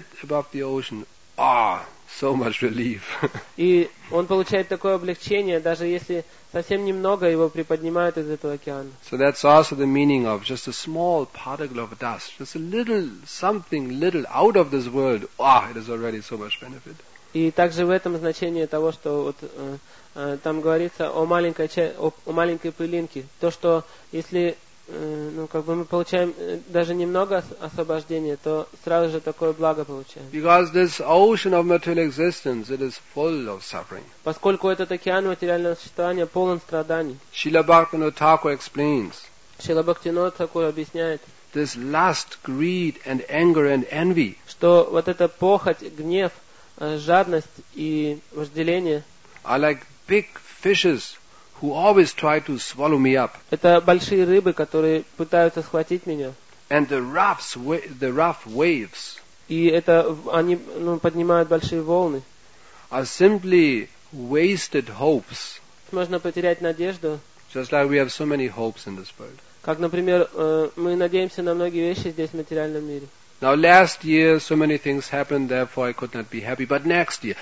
so much relief. И он получает такое облегчение, даже если совсем немного его приподнимают из этого океана. So that's also the meaning of just a small particle of dust, just a little something little out of this world. It is already so much benefit. И также в этом значение того, что там говорится о маленькой пылинке. То, что если мы получаем даже немного освобождения, то сразу же такое благо получаем. Because this ocean of material existence, it is full of suffering. Поскольку этот океан материального существования полон страданий. Srila Bhaktivinoda Thakur explains. Шрила Бхактивинода Тхакур объясняет. This lust, greed and anger and envy. Что вот эта похоть, гнев, жадность и вожделение are like big fishes who always try to swallow me up. Это большие рыбы, которые пытаются схватить меня. And the rough waves И они поднимают большие волны. are simply wasted hopes. Можно потерять надежду. Just like we have so many hopes in this world. Как, например, мы надеемся на многие вещи здесь в материальном мире. Now last year so many things happened, therefore I could not be happy. But next year,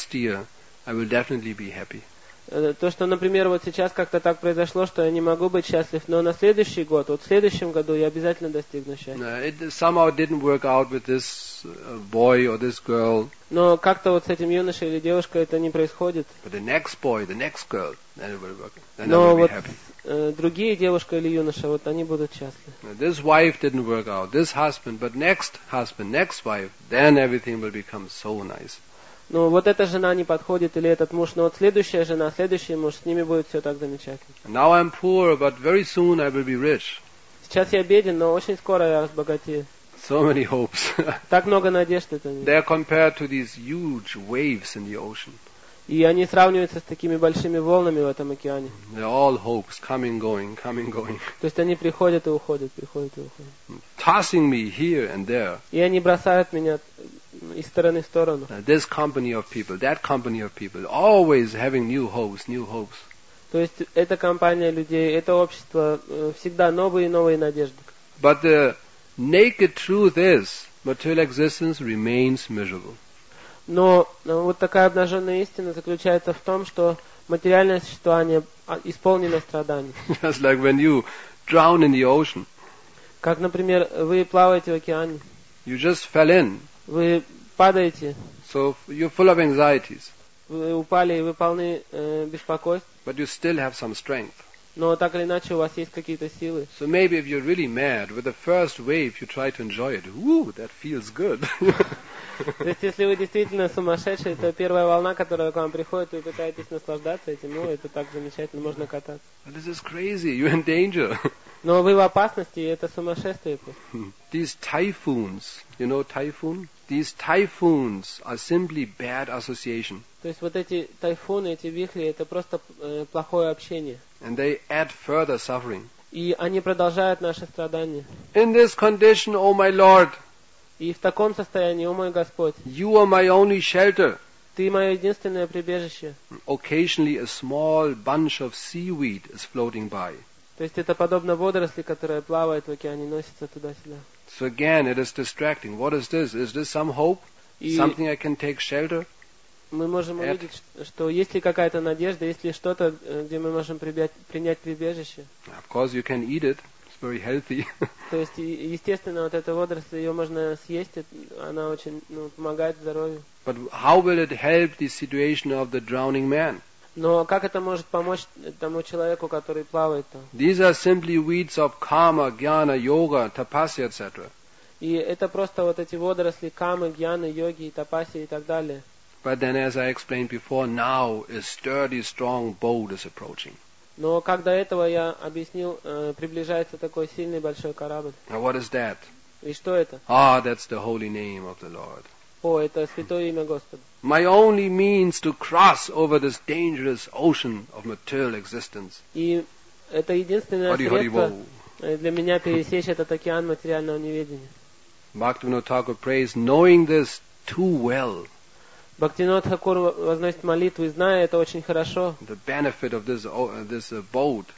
I will definitely be happy. То, что, например, вот сейчас как-то так произошло, что я не могу быть счастлив, но на следующий год, вот в следующем году я обязательно достигну счастья. It somehow didn't work out with this boy or this girl. Но как-то вот с этим юношей или девушкой это не происходит. But the next boy, the next girl, then it will work. Then Но I will be вот happy. другие девушка или юноша, вот они будут счастливы. This wife didn't work out, this husband, but next husband, next wife, then everything will become so nice. Ну, вот эта жена не подходит, или этот муж, но вот следующая жена, следующий муж, с ними будет все так замечательно. Now I'm poor, but very soon I will be rich. Сейчас я беден, но очень скоро я разбогатею. So many hopes. Так много надежд это нет. They are compared to these huge waves in the ocean. И они сравниваются с такими большими волнами в этом океане. They're all hopes, coming, going. То есть они приходят и уходят, Tossing me here and there. И они бросают меня из стороны в сторону. This company of people, that company of people, always having new hopes. То есть эта компания людей, это общество, всегда новые и новые надежды. But the naked truth is, material existence remains miserable. Но вот такая обнаженная истина заключается в том, что материальное существование исполнено страданий. Just like when you drown in the ocean. Как, например, вы плаваете в океане. You just fell in. Вы падаете. So you're full of anxieties. Вы упали, и вы полны беспокойств. But you still have some strength. Но так или иначе у вас есть какие-то силы. So maybe if you're really mad, with the first wave you try to enjoy it. Woo, that feels good. То есть, если вы действительно сумасшедший, то первая волна, которая к вам приходит, вы пытаетесь наслаждаться этим, это так замечательно, можно кататься. But this is crazy, you're in danger. Но вы в опасности, и это сумасшествие просто. These typhoons, you know typhoon? These typhoons are simply bad association. То есть вот эти тайфуны, эти вихри, это просто плохое общение. And they add further suffering. И они продолжают наши страдания. In this condition, O my Lord, и в таком состоянии, о мой Господь, you are my only shelter. Ты мое единственное прибежище. Occasionally a small bunch of seaweed is floating by. То есть это подобно водоросли, которая плавает в океане, носится туда-сюда. So again, it is distracting. What is this? Is this some hope? Something I can take shelter? Мы можем увидеть, что есть ли какая-то надежда, есть ли что-то, где мы можем принять прибежище. Of course, you can eat it. It's very healthy. То есть, естественно, вот эта водоросль, ее можно съесть, она очень помогает здоровью. But how will it help the situation of the drowning man? Но как это может помочь тому человеку, который плавает там? These are simply weeds of karma, jnana, yoga, tapasya, etc. И это просто вот эти водоросли камы, гьяны, йоги, тапаси и так далее. But then, as I explained before, now a sturdy, strong boat is approaching. Но как до этого я объяснил, приближается такой сильный большой корабль. Now what is that? И что это? That's the holy name of the Lord. О, это святое имя Господа. My only means to cross over this dangerous ocean of material existence. И это единственное средство для меня пересечь этот океан материального неведения. Bhaktivinoda Thakur prays, knowing this too well. Бхактивинода Тхакур возносит молитву, и зная это очень хорошо. The benefit of this boat.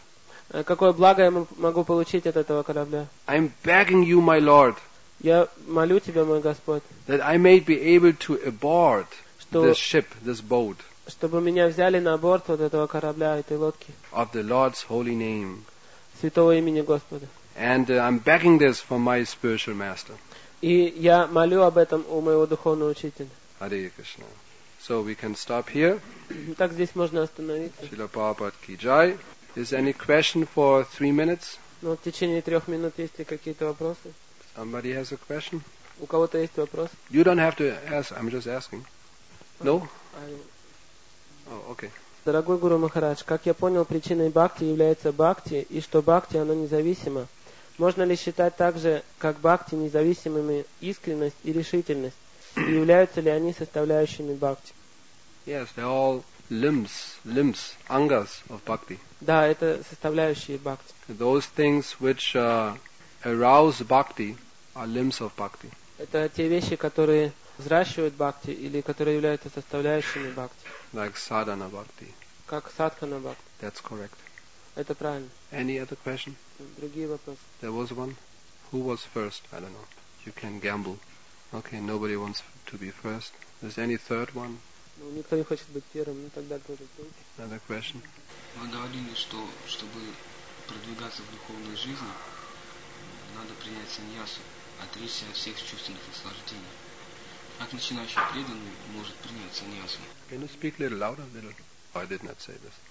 Какое благо я могу получить от этого корабля? I'm begging you, my Lord, Я молю Тебя, мой Господь, that I may be able to aboard что, this ship, this boat, чтобы меня взяли на борт вот этого корабля, этой лодки, of the Lord's holy name. святого имени Господа. And I'm begging this from my spiritual master. И я молю об этом у моего духовного учителя. Hare Krishna. So we can stop here. Так здесь можно остановиться. Srila Prabhupada ki jai. Is there any question for 3 minutes? Но в течение 3 минут есть ли какие-то вопросы? Somebody has a question? У кого-то есть вопрос? You don't have to ask. I'm just asking. No? Oh, okay. Дорогой Гуру Махарадж, как я понял, причиной бхакти является бхакти, и что бхакти, оно независимо. Можно ли считать так же, как бхакти, независимыми искренность и решительность? И являются ли они составляющими бхакти? Yes, they're all limbs, angas of bhakti. Да, это составляющие бхакти. Those things which arouse bhakti are limbs of bhakti. Это те вещи, которые взращивают бхакти или которые являются составляющими бхакти. Like sadhana bhakti. Как садхана бхакти. That's correct. Это правильно. Any other question? Другие вопросы? There was one. Who was first? I don't know. You can gamble. Okay, nobody wants to be first. Is there any third one? Ну, никто не хочет быть первым, ну тогда тоже. Another question? Вы говорили, что чтобы продвигаться в духовной жизни, надо принять саньясу, отречься от всех чувственных наслаждений. Как начинающий преданный может принять саньясу? Can you speak a little louder? Oh, I did not say this.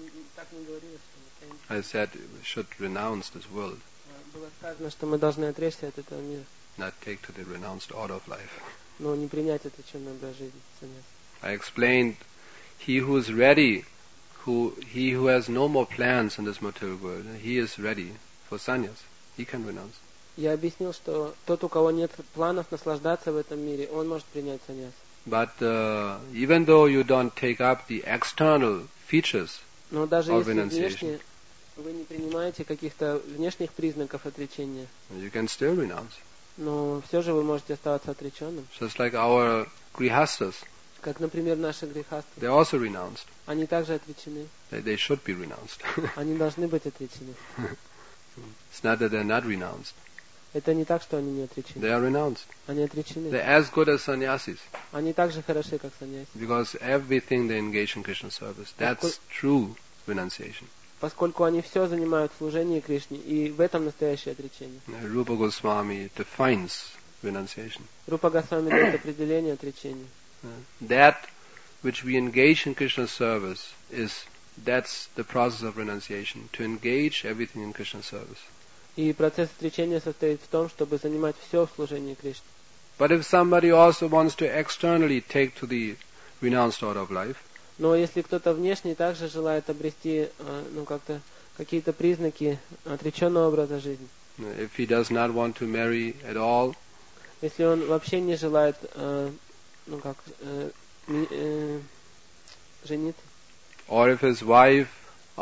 I said we should renounce this world. Было сказано, что мы должны отречься от этого мира. Not take to the renounced order of life. Но не принять отреченный образ жизни. Саньяс. I explained, he who is ready, he who has no more plans in this material world, he is ready for sannyas. He can renounce. Я объяснил, что тот, у кого нет планов наслаждаться в этом мире, он может принять саньяс. But even though you don't take up the external features Но даже of если renunciation, внешне вы не принимаете каких-то внешних признаков отречения, you can still renounce. но все же вы можете оставаться отреченным. Just like our grihastas, Как, например, наши грехасты. they're also renounced. Они также отречены. They should be renounced. Они должны быть отречены. It's not that they're not renounced. Это не так, что они не отречены. They are renounced. Они отречены. They're as good as sannyasis. Они так же хороши, как саньяси. Because everything they engage in Krishna service, that's true renunciation. Поскольку они все занимают в служении Кришне, и в этом настоящее отречение. Rupa Goswami defines renunciation. Рупа Госвами дает определение отречения. That which we engage in Krishna service that's the process of renunciation, to engage everything in Krishna service. И процесс отречения состоит в том, чтобы занимать все в служении Кришне. But if somebody also wants to externally take to the renounced order of life, Но если кто-то внешне также желает обрести как-то какие-то признаки отреченного образа жизни, if he does not want to marry at all, если он вообще не желает жениться, or if his wife,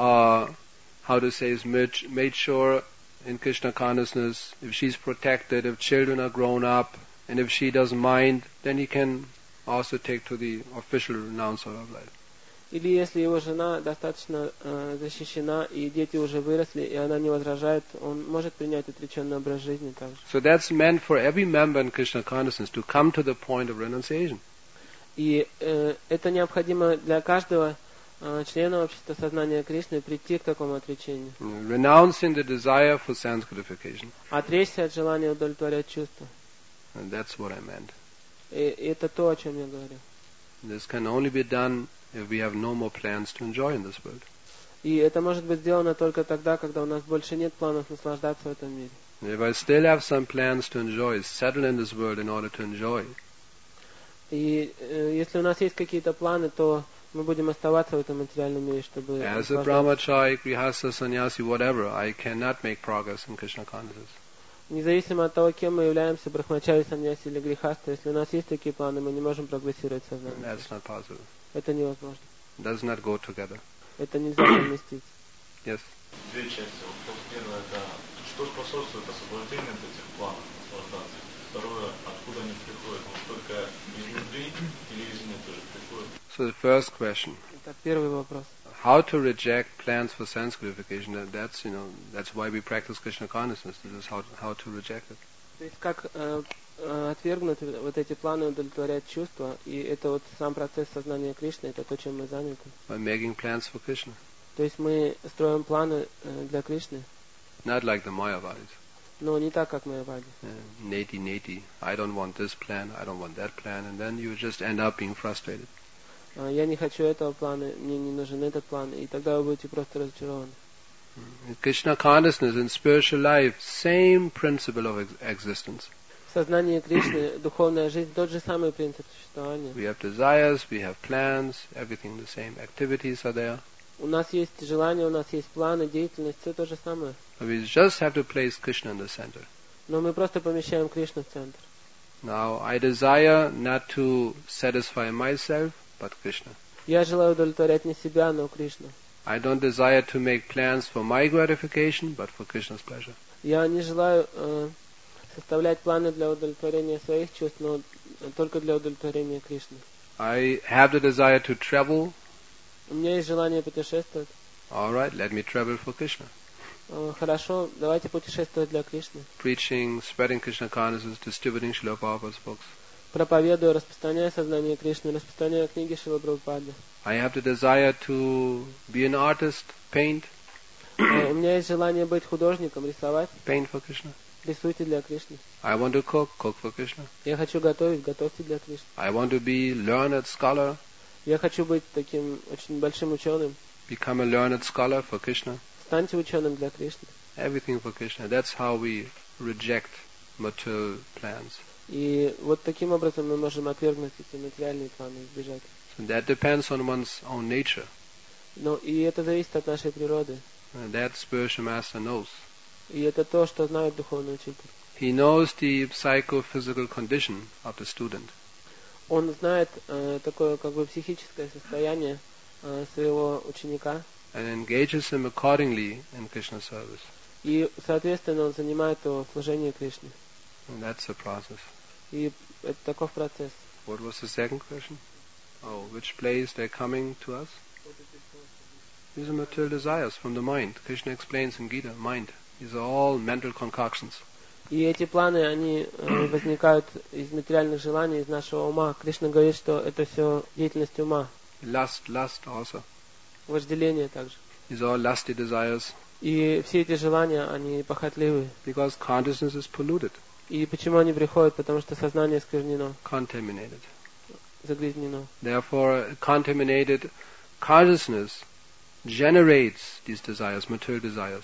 is made sure in Krishna consciousness, if she's protected, if children are grown up, and if she doesn't mind, then he can also take to the official renounced order of life. или если его жена достаточно защищена, и дети уже выросли, и она не возражает, он может принять отреченный образ жизни также. So that's meant for every member in Krishna consciousness to come to the point of renunciation. И это необходимо для каждого члена общества сознания Кришны прийти к такому отречению. Renouncing the desire for sense gratification. Отречься от желания удовлетворять чувства. And that's what I meant. И это то, о чем я говорю. This can only be done if we have no more plans to enjoy in this world. И это может быть сделано только тогда, когда у нас больше нет планов наслаждаться в этом мире. If I still have some plans to enjoy, settle in this world in order to enjoy. И если у нас есть какие-то планы, то мы будем оставаться в этом материальном мире, чтобы... As a brahmachari, grihastha, sannyasi, whatever, I cannot make progress in Krishna consciousness. Независимо от того, кем мы являемся, брахмачари, саньяси или грехаста, если у нас есть такие планы, мы не можем прогрессировать в сознании. That's not possible. Это невозможно. Does not go together. Это нельзя совместить. Yes. Две части. Вот первое, это что способствует освобождению от этих планов наслаждаться? Второе, откуда они приходят? Только изнутри или извне тоже приходят? So the first question, Это первый вопрос. how to reject plans for sense gratification. That's why we practice Krishna consciousness. This is how to reject it. То есть как отвергнуть вот эти планы, удовлетворять чувства, и это вот сам процесс сознания Кришны, это то, чем мы заняты. By making plans for Krishna. То есть мы строим планы для Кришны. Not like the Mayavadis. Но не так, как Майявади. Neti. I don't want this plan, I don't want that plan, and then you just end up being frustrated. Я не хочу этого плана, мне не нужен этот план, и тогда вы будете просто разочарованы. Krishna consciousness in spiritual life, same principle of existence. В сознании Кришны духовная жизнь тот же самый принцип существования. We have desires, we have plans, everything the same. Activities are there. У нас есть желания, у нас есть планы, деятельность, все то же самое. We just have to place Krishna in the center. Но мы просто помещаем Кришну в центр. Now, I desire not to satisfy myself, but Krishna. Я желаю удовлетворять не себя, но Кришну. I don't desire to make plans for my gratification, but for Krishna's pleasure. Я не желаю составлять планы для удовлетворения своих чувств, но только для удовлетворения Кришны. I have the desire to travel. У меня есть желание путешествовать. All right, let me travel for Krishna. Хорошо, давайте путешествовать для Кришны. Preaching, spreading Krishna consciousness, distributing Srila Prabhupada's books. Проповедую, распространяю сознание Кришны, распространяю книги Шрила Прабхупады. I have the desire to be an artist, paint. У меня есть желание быть художником, рисовать. Paint for Krishna. Рисуйте для Кришны. I want to cook for Krishna. Я хочу готовить, готовьте для Кришны. I want to be learned scholar. Я хочу быть таким очень большим ученым. Become a learned scholar for Krishna. Станьте ученым для Кришны. Everything for Krishna. That's how we reject material plans. И вот таким образом мы можем отвергнуть эти материальные планы, избежать. So that depends on one's own nature. Но и это зависит от нашей природы. That spiritual master knows. И это то, что знает духовный учитель. He knows the psychophysical condition of the student. Он знает такое как бы психическое состояние своего ученика. And engages him accordingly in Krishna service. И, соответственно, он занимает его в служении Кришне. And that's the process. И это таков процесс. What was the second question? Oh, which place they're coming to us? These are material desires from the mind. Krishna explains in Gita, mind. These are all mental concoctions. И эти планы, они возникают из материальных желаний, из нашего ума. Кришна говорит, что это все деятельность ума. Lust also. Вожделение также. These are all lusty desires. И все эти желания, они похотливые. Because consciousness is polluted. И почему они приходят? Потому что сознание сквернено. Contaminated. Загрязнено. Therefore, contaminated consciousness generates these desires, material desires.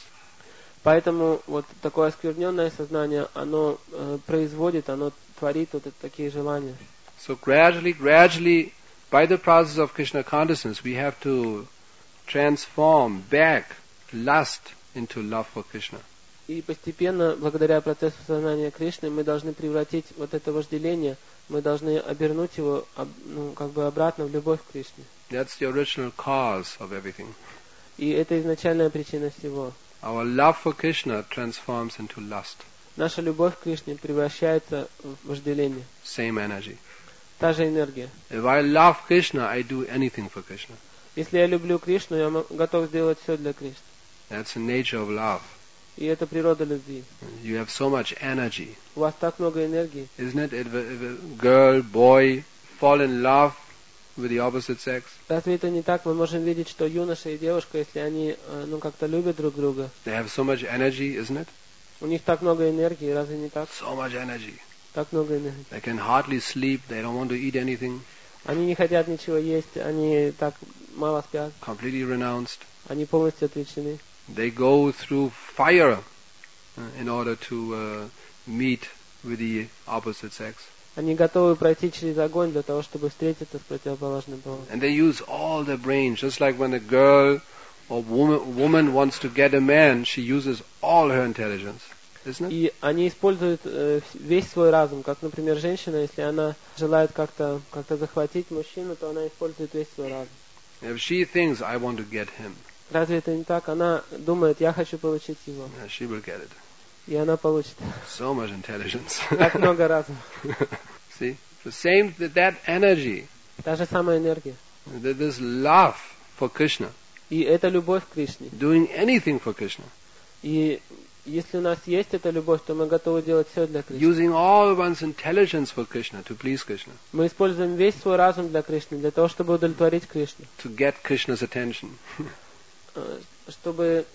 Поэтому вот такое оскверненное сознание, оно производит, оно творит вот такие желания. So gradually, by the process of Krishna consciousness, we have to transform back lust into love for Krishna. И постепенно, благодаря процессу сознания Кришны, мы должны превратить вот это вожделение, мы должны обернуть его как бы обратно в любовь к Кришне. That's the original cause of everything. И это изначальная причина всего. Our love for Krishna transforms into lust. Наша любовь к Кришне превращается в вожделение. Same energy. Та же энергия. If I love Krishna, I do anything for Krishna. Если я люблю Кришну, я готов сделать все для Кришны. That's the nature of love. И это природа любви. You have so much energy. У вас так много энергии. Isn't it? If a girl, boy fall in love with the opposite sex, Разве это не так? Мы можем видеть, что юноша и девушка, если они как-то любят друг друга, they have so much energy, isn't it? у них так много энергии, разве не так? So much energy. Так много энергии. They can hardly sleep. They don't want to eat anything. Они не хотят ничего есть, они так мало спят, Completely renounced. они полностью отвлечены. They go through fire in order to meet with the opposite sex. Они готовы пройти через огонь для того, чтобы встретиться с противоположным полом. And they use all their brains, just like when a girl or woman wants to get a man, she uses all her intelligence, isn't it? И они используют весь свой разум, как, например, женщина, если она желает как-то захватить мужчину, то она использует весь свой разум. If she thinks, I want to get him, Разве это не так? Она думает, я хочу получить его. she will get it. И она получит. So much intelligence. Так много разума. See? The same, that energy, Та же самая энергия. this love for Krishna, И это любовь к Кришне. doing anything for Krishna, И если у нас есть эта любовь, то мы готовы делать все для Кришны. using all one's intelligence for Krishna, to please Krishna, Мы используем весь свой разум для Кришны, для того, чтобы удовлетворить Кришну. to get Krishna's attention. Чтобы,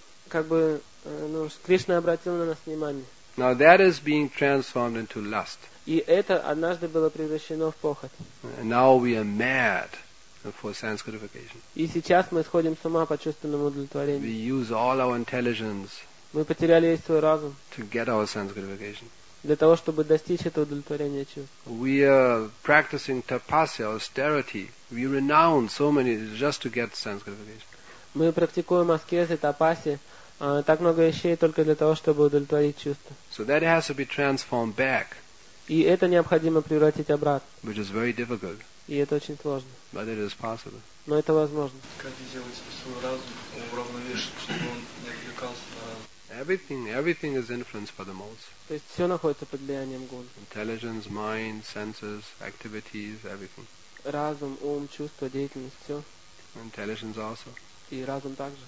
Кришна обратил на нас внимание. Now that is being transformed into lust. И это однажды было превращено в похоть. And now we are mad for sense gratification. И сейчас мы сходим с ума по чувственному We удовлетворению. use all our intelligence Мы потеряли весь свой разум to get our sense gratification. для того, чтобы достичь этого удовлетворения чувств. We are practicing tapasya, austerity. We renounce so many just to get sense gratification. Мы практикуем аскезы, тапаси, так много вещей только для того, чтобы удовлетворить чувства. So that has to be transformed back, И это необходимо превратить обратно. which is very difficult, И это очень сложно. but it is possible. Но это возможно. Как сделать свой разум уравновешен, чтобы он не отвлекался на разум? Everything is influenced by the modes. То есть все находится под влиянием гун. Intelligence, mind, senses, activities, everything. Разум, ум, чувства, деятельность, все. Intelligence also. И разум также.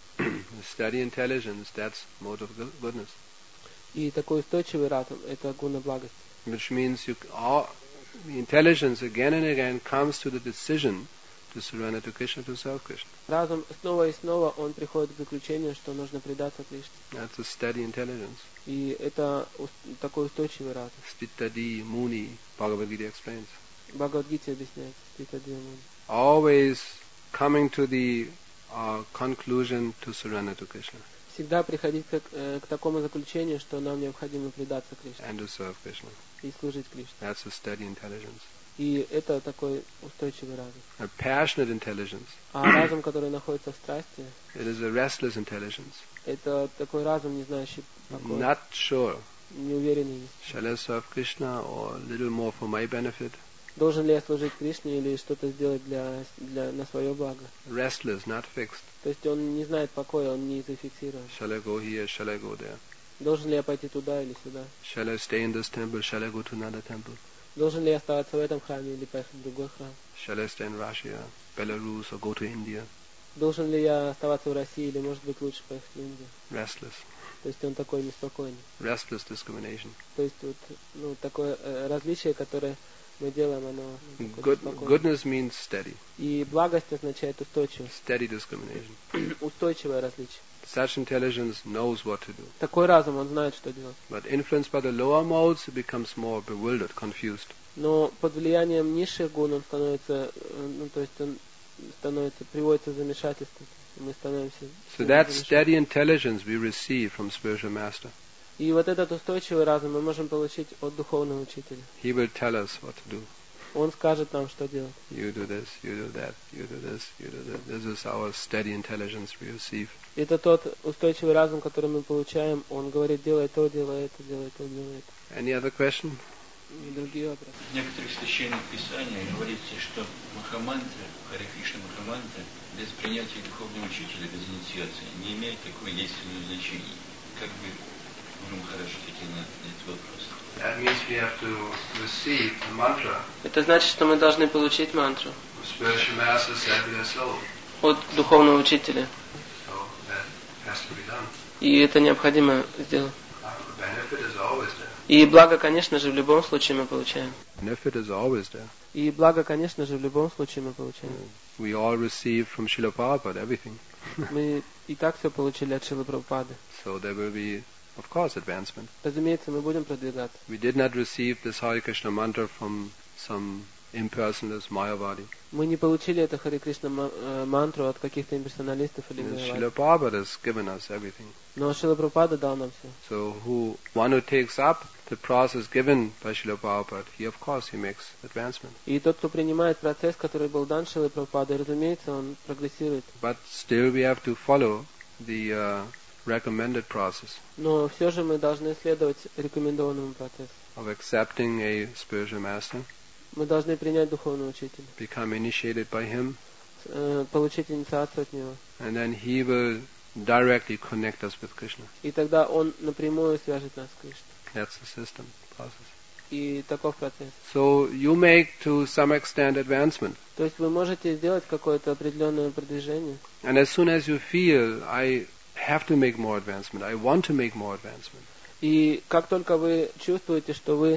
Steady intelligence, that's mode of goodness. И такой устойчивый разум – это гуна благости. Which means the intelligence again and again comes to the decision to surrender to Krishna, to serve Krishna. Разум снова и снова он приходит к заключению, что нужно предаться Кришне. That's a steady intelligence. И это такой устойчивый разум. Stitadi Muni, Bhagavad Gita explains. Бхагавад-гите объясняет. Ститадиамуни. Always coming to the conclusion to surrender to Krishna Всегда приходить к такому заключению, что нам необходимо предаться Кришне and to serve Krishna. и служить Кришне. That's a steady intelligence. И это такой устойчивый разум. A passionate intelligence, А разум, который находится в страсти, it is a restless intelligence. это такой разум, не знающий покоя, Not sure, неуверенный. shall I serve Krishna or a little more for my benefit? Должен ли я служить Кришне или что-то сделать на свое благо? Restless, not fixed. То есть он не знает покоя, он не зафиксирован. Shall I go here, shall I go there? Должен ли я пойти туда или сюда? Shall I stay in this temple, shall I go to another temple? Должен ли я оставаться в этом храме или поехать в другой храм? Shall I stay in Russia, Belarus or go to India? Должен ли я оставаться в России или, может быть, лучше поехать в Индию? Restless. То есть он такой неспокойный. Restless discrimination. То есть вот, такое различие, которое мы делаем, оно такое неспокойное. Goodness means steady. И благость означает устойчивость. Steady discrimination. Устойчивое различие. Such intelligence knows what to do. Такой разум, он знает, что делать. But influenced by the lower modes, it becomes more bewildered, confused. Но под влиянием низших гун он приводится в замешательство. Мы становимся... So that steady intelligence we receive from spiritual master. И вот этот устойчивый разум мы можем получить от духовного учителя. He will tell us what to do. Он скажет нам, что делать. You do this, you do that, you do this, you do that. This is our steady intelligence we receive. Это тот устойчивый разум, который мы получаем. Он говорит, делай то, делай это, делай то, делай это. Any other question? И другие вопросы. В некоторых священных писаниях говорится, что Махамантра, Харе Кришна Махамантра, без принятия духовного учителя, без инициации, не имеет такого действенного значения. Как бы можем хорошо ответить на этот вопрос? That means we have to receive the mantra. Это значит, что мы должны получить мантру The spiritual master said we are soul. от духовного учителя. So that has to be done. И это необходимо сделать. The benefit is always there. И благо, конечно же, в любом случае мы получаем. Benefit is always there. И благо, конечно же, в любом случае мы получаем. We all receive from Srila Prabhupada everything. Мы и так все получили от Шрилы Прабхупады. So there will be, of course, advancement. Разумеется, мы будем продвигаться. We did not receive this Hare Krishna mantra from some impersonalist Mayavadi. Мы не получили это Харе Кришна мантру от каких-то имперсоналистов или Srila майавади. Prabhupada has given us everything. Но Шрила Прабхупада дал нам все. So one who takes up the process given by Srila Prabhupada, he makes advancement. И тот, кто принимает процесс, который был дан Шрилой Прабхупадой, разумеется, он прогрессирует. But still we have to follow the recommended process Но все же мы должны следовать рекомендованному процессу. of accepting a spiritual master, Мы должны принять духовного учителя, become initiated by him, получить инициацию от него. and then he will directly connect us with Krishna. И тогда он напрямую свяжет нас с Кришной. That's the system, process. И таков процесс. So you make to some extent advancement. То есть вы можете сделать какое-то определенное продвижение. And as soon as you feel, I have to make more advancement, I want to make more advancement, И как только вы чувствуете, что вы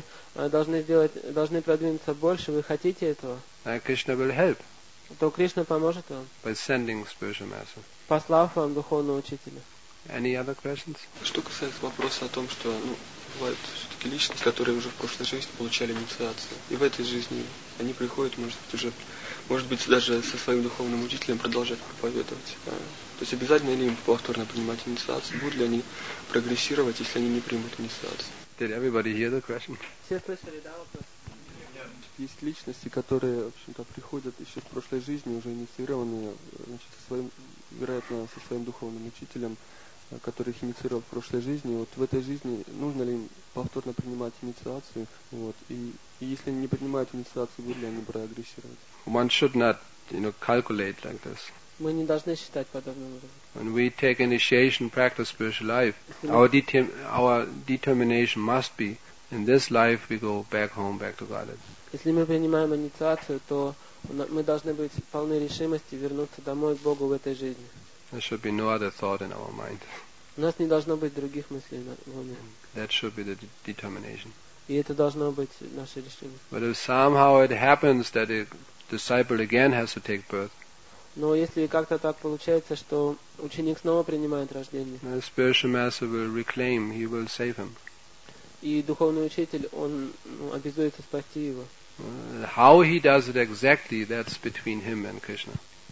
должны продвинуться больше, вы хотите этого, Krishna will help то Кришна поможет вам, by sending spiritual master. послав вам духовного учителя. Any other questions? Что касается вопроса о том, что бывают все-таки личности, которые уже в прошлой жизни получали инициацию. И в этой жизни они приходят, может быть, даже со своим духовным учителем продолжать проповедовать. То есть обязательно ли им повторно принимать инициацию? Будут ли они прогрессировать, если они не примут инициацию? Did everybody hear the question? Все слышали, да, вопрос? Есть личности, которые, в общем-то, приходят еще в прошлой жизни, уже инициированные, вероятно, со своим духовным учителем, который их инициировал в прошлой жизни. Вот в этой жизни нужно ли им повторно принимать инициацию? И если они не принимают инициацию, будут ли они прогрессировать? One should not, calculate like this. Мы не должны считать подобным образом. When we take initiation, practice spiritual life, our determination must be, in this life we go back home, back to Godhead. Если мы принимаем инициацию, то мы должны быть полны решимости вернуться домой к Богу в этой жизни. There should be no other thought in our mind. У нас не должно быть других мыслей в уме. That should be the determination. И это должно быть наша решимость. But if somehow it happens that a disciple again has to take birth, Но если как-то так получается, что ученик снова принимает рождение, the spiritual master will reclaim, he will save him. и духовный учитель, он обязуется спасти его. How he does it exactly, that's between him and Krishna.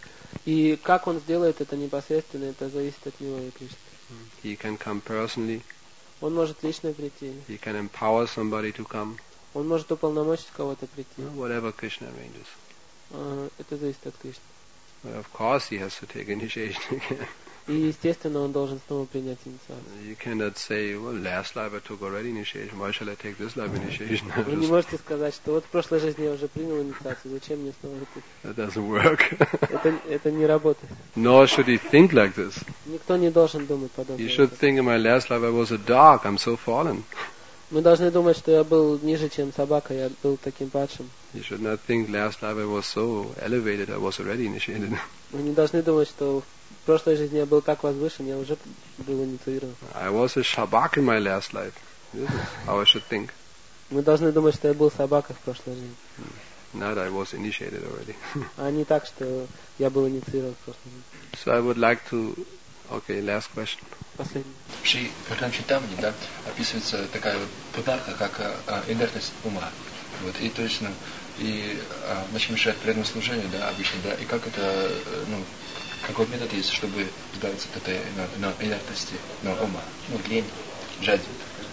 И как он сделает это непосредственно, это зависит от него и Кришны. He can come personally, Он может лично прийти, he can empower somebody to come, он может уполномочить кого-то прийти. whatever Krishna arranges. Это зависит от Кришны. But of course he has to take initiation again. И естественно, он должен снова принять инициацию. You cannot say, well, last life I took already initiation, why shall I take this life initiation? Вы не можете сказать, что вот в прошлой жизни я уже принял инициацию, зачем мне снова это? That doesn't work. Это не работает. Nor should he think like this. Никто не должен думать подобно. He should think, in my last life I was a dog, I'm so fallen. Мы должны думать, что я был ниже, чем собака, я был таким падшим. You should not think last life I was so elevated, I was already initiated. Мы не должны думать, что в прошлой жизни я был так возвышен, я уже был инициирован. I was a shabak in my last life. This is how I should think. Мы должны думать, что я был собакой в прошлой жизни. Not I was initiated already. А не так, что я был инициирован в прошлой жизни. So I would like to... Okay, last question. Последний. В Шри Чайтамье, да, описывается такая вот подарка, как инертность ума. Вот, и то есть, зачем мешает преданному служению, да, обычно, да, и как это, какой метод есть, чтобы избавиться от этой инертности ума, лень, жадь.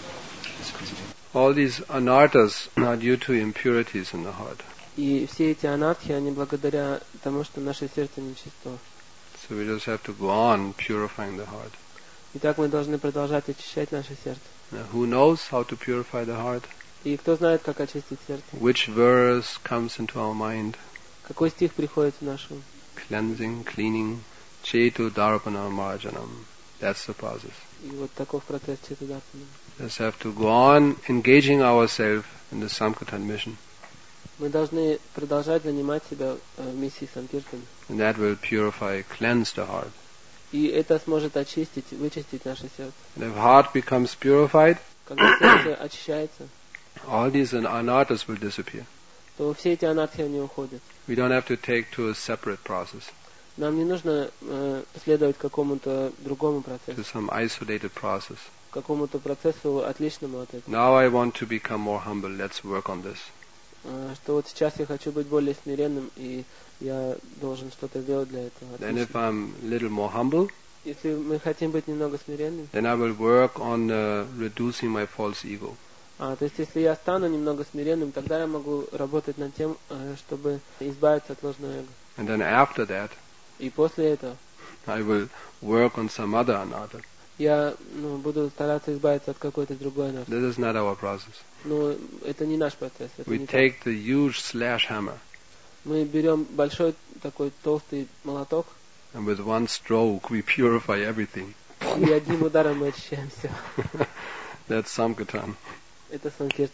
All these anarthas are due to impurities in the heart. И все эти анархии, они благодаря тому, что наше сердце нечисто. So we just have to go on purifying the heart. Итак, мы должны продолжать очищать наше сердце. Now, who knows how to purify the heart? И кто знает, как очистить сердце? Which verse comes into our mind? Какой стих приходит в нашу? Cleansing, cleaning, chetu darpana marjanam. That's the process. И вот таков процесс четударпана. Just have to go on engaging ourselves in the Sankirtan mission. Мы должны продолжать занимать себя в миссии Санкиртана. And that will purify, cleanse the heart. И это сможет очистить, вычистить наше сердце. And if heart becomes purified, Когда сердце очищается, all these anarthas will disappear. то все эти анархии, они уходят. We don't have to take to a separate process, Нам не нужно следовать какому-то другому to процессу, some isolated process. какому-то процессу отличному от этого. Now I want to become more humble. Let's work on this. Что вот сейчас я хочу быть более смиренным, и я должен что-то сделать для этого. Then if I'm a little more humble, Если мы хотим быть немного смиренными, then I will work on reducing my false ego. то есть если я стану немного смиренным, тогда я могу работать над тем, чтобы избавиться от ложного эго. And then after that, И после этого I will work on some other anartha. я буду стараться избавиться от какой-то другой анархии. This is not our process. Но это не наш процесс. Это We не take the huge slash hammer, Мы берем большой такой толстый молоток, and with one stroke we purify everything. и одним ударом мы очищаем все. That's Sankirtan. Это Санкиртана.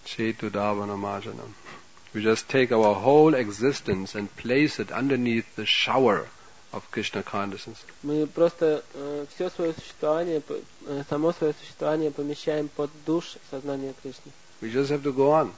Chetudavanamarjanam. We just take our whole existence and place it underneath the shower of Krishna consciousness. Мы просто все свое существование, само свое существование помещаем под душ сознания Кришны. We just have to go on.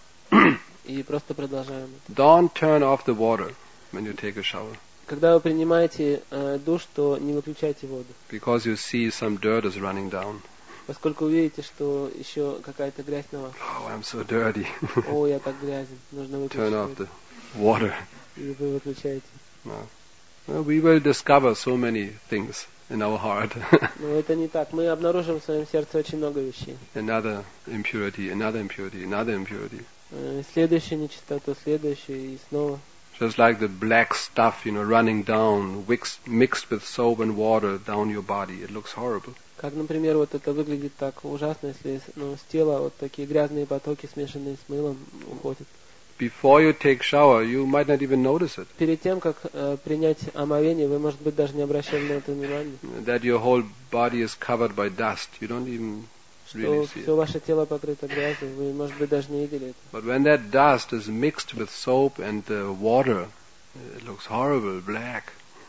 И просто продолжаем. Don't turn off the water when you take a shower. Когда вы принимаете душ, то не выключайте воду. Because you see some dirt is running down. Поскольку увидите, что еще какая-то грязь на вас. Oh, I'm so dirty. О, я так грязен. Нужно выключить. Turn off the water. И вы выключаете. No. Well, we will discover so many things in our heart. Но это не так. Мы обнаружим в своем сердце очень много вещей. Another impurity, another impurity, another impurity. Следующая нечистота, следующая и снова. Just like the black stuff, running down, mixed with soap and water down your body. It looks horrible. Как, например, вот это выглядит так ужасно, если с тела вот такие грязные потоки, смешанные с мылом, уходят. Before you take shower, you might not even notice it. Перед тем, как принять омовение, вы, может быть, даже не обращали на это внимания. That your whole body is covered by dust. You don't even really see it. Все ваше тело покрыто грязью, вы, может быть, даже не видели это. But when that dust is mixed with soap and water, it looks horrible, black.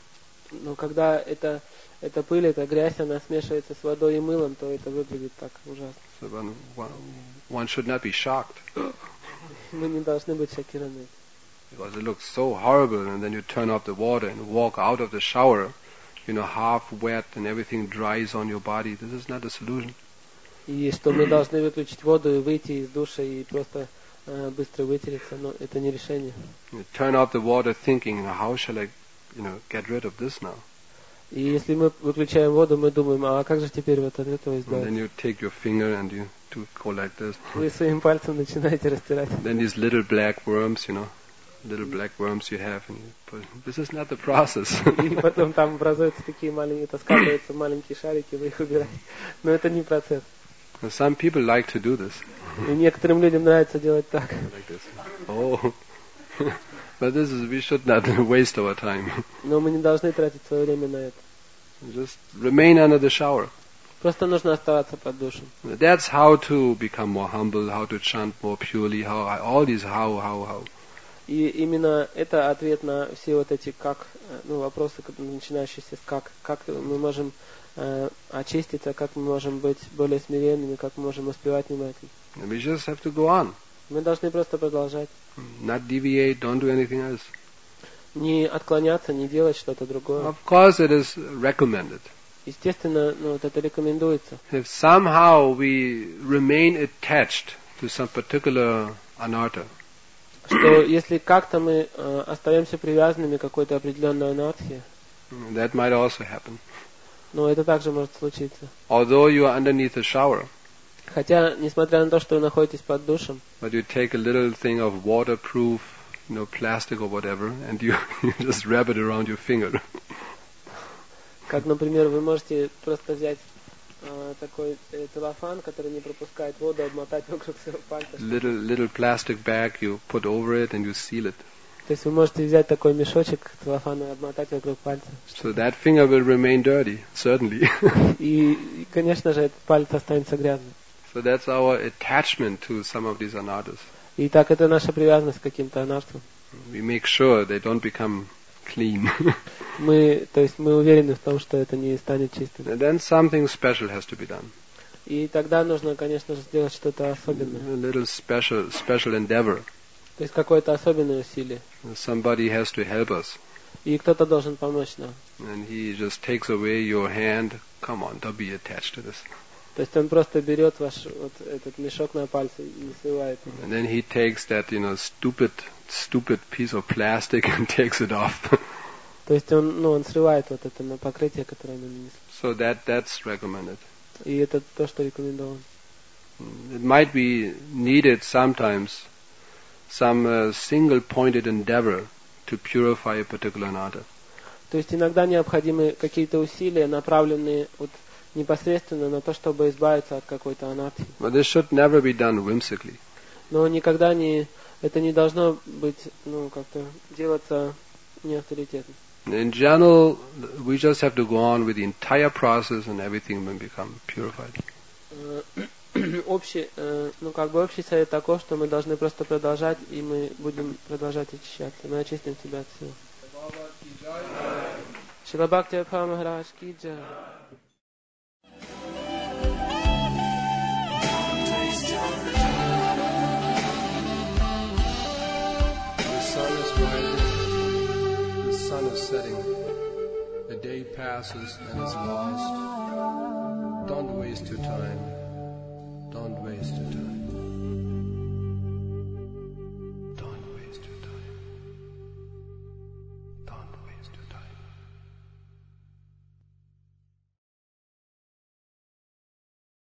Но когда эта пыль, эта грязь, она смешивается с водой и мылом, то это выглядит так ужасно. So one should not be shocked. Мы не должны быть шокированы. Because it looks so horrible, and then you turn off the water and walk out of the shower, half wet and everything dries on your body. This is not a solution. И что мы должны выключить воду и выйти из душа и просто быстро вытереться, но это не решение. You turn off the water thinking, how shall I, get rid of this now? И если мы выключаем воду, мы думаем, а как же теперь вот от этого избавиться? And then you take your finger and you go like this. Вы своим пальцем начинаете растирать. Then these little black worms, little black worms you have, but this is not the process. И потом там образуются такие маленькие, скатываются маленькие шарики, вы их убираете. Но это не процесс. Some people like to do this. И некоторым людям нравится делать так. Like this. Oh. But we should not waste our time. Но мы не должны тратить свое время на это. Just remain under the shower. Просто нужно оставаться под душем. That's how to become more humble, how to chant more purely, all these how. И именно это ответ на все вот эти вопросы, начинающиеся с как мы можем очиститься, как мы можем быть более смиренными, как мы можем успевать внимательно. We just have to go on. Мы должны просто продолжать. Not deviate, don't do anything else. Не отклоняться, не делать что-то другое. Of course it is recommended. Естественно, вот это рекомендуется. If somehow we remain attached to some particular anartha, что если как-то мы остаемся привязанными к какой-то определенной анархии, that might also happen. Но это также может случиться. Although you are underneath a shower, хотя, несмотря на то, что вы находитесь под душем, but you take a little thing of waterproof, plastic or whatever, and you just wrap it around your finger. Как, например, вы можете просто взять такой целлофан, который не пропускает воду, обмотать вокруг своего пальца. Little plastic bag you put over it and you seal it. То есть вы можете взять такой мешочек целлофана и обмотать вокруг пальца. So that finger will remain dirty, certainly. И, конечно же, этот палец останется грязным. So that's our attachment to some of these anarthas. И так это наша привязанность к каким-то анартам. We make sure they don't become clean. Мы уверены в том, что это не станет чистым. And then something special has to be done. И тогда нужно, конечно же, сделать что-то особенное. A little special endeavor. То есть какое-то особенное усилие. Somebody has to help us. И кто-то должен помочь нам. And he just takes away your hand. Come on, don't be attached to this. То есть он просто берет ваш вот этот мешок на пальце и срывает. And then he takes that, stupid piece of plastic and takes it off. То есть он срывает вот это покрытие, которое мы нанесли. So that's recommended. И это то, что рекомендовано. It might be needed sometimes some single-pointed endeavor to purify a particular anartha. То есть иногда необходимы какие-то усилия, направленные вот непосредственно на то, чтобы избавиться от какой-то анархии. But this should never be done whimsically. Но никогда это не должно быть, как-то делаться неавторитетно. In general, we just have to go on with the entire process and everything will become purified. общий совет такой, что мы должны просто продолжать, и мы будем продолжать очищаться. Мы очистим себя от всего. Шрила Бхакти Махарадж ки джай. The sun is rising, the sun is setting. A day passes and is lost. Don't waste your time. Don't waste your time.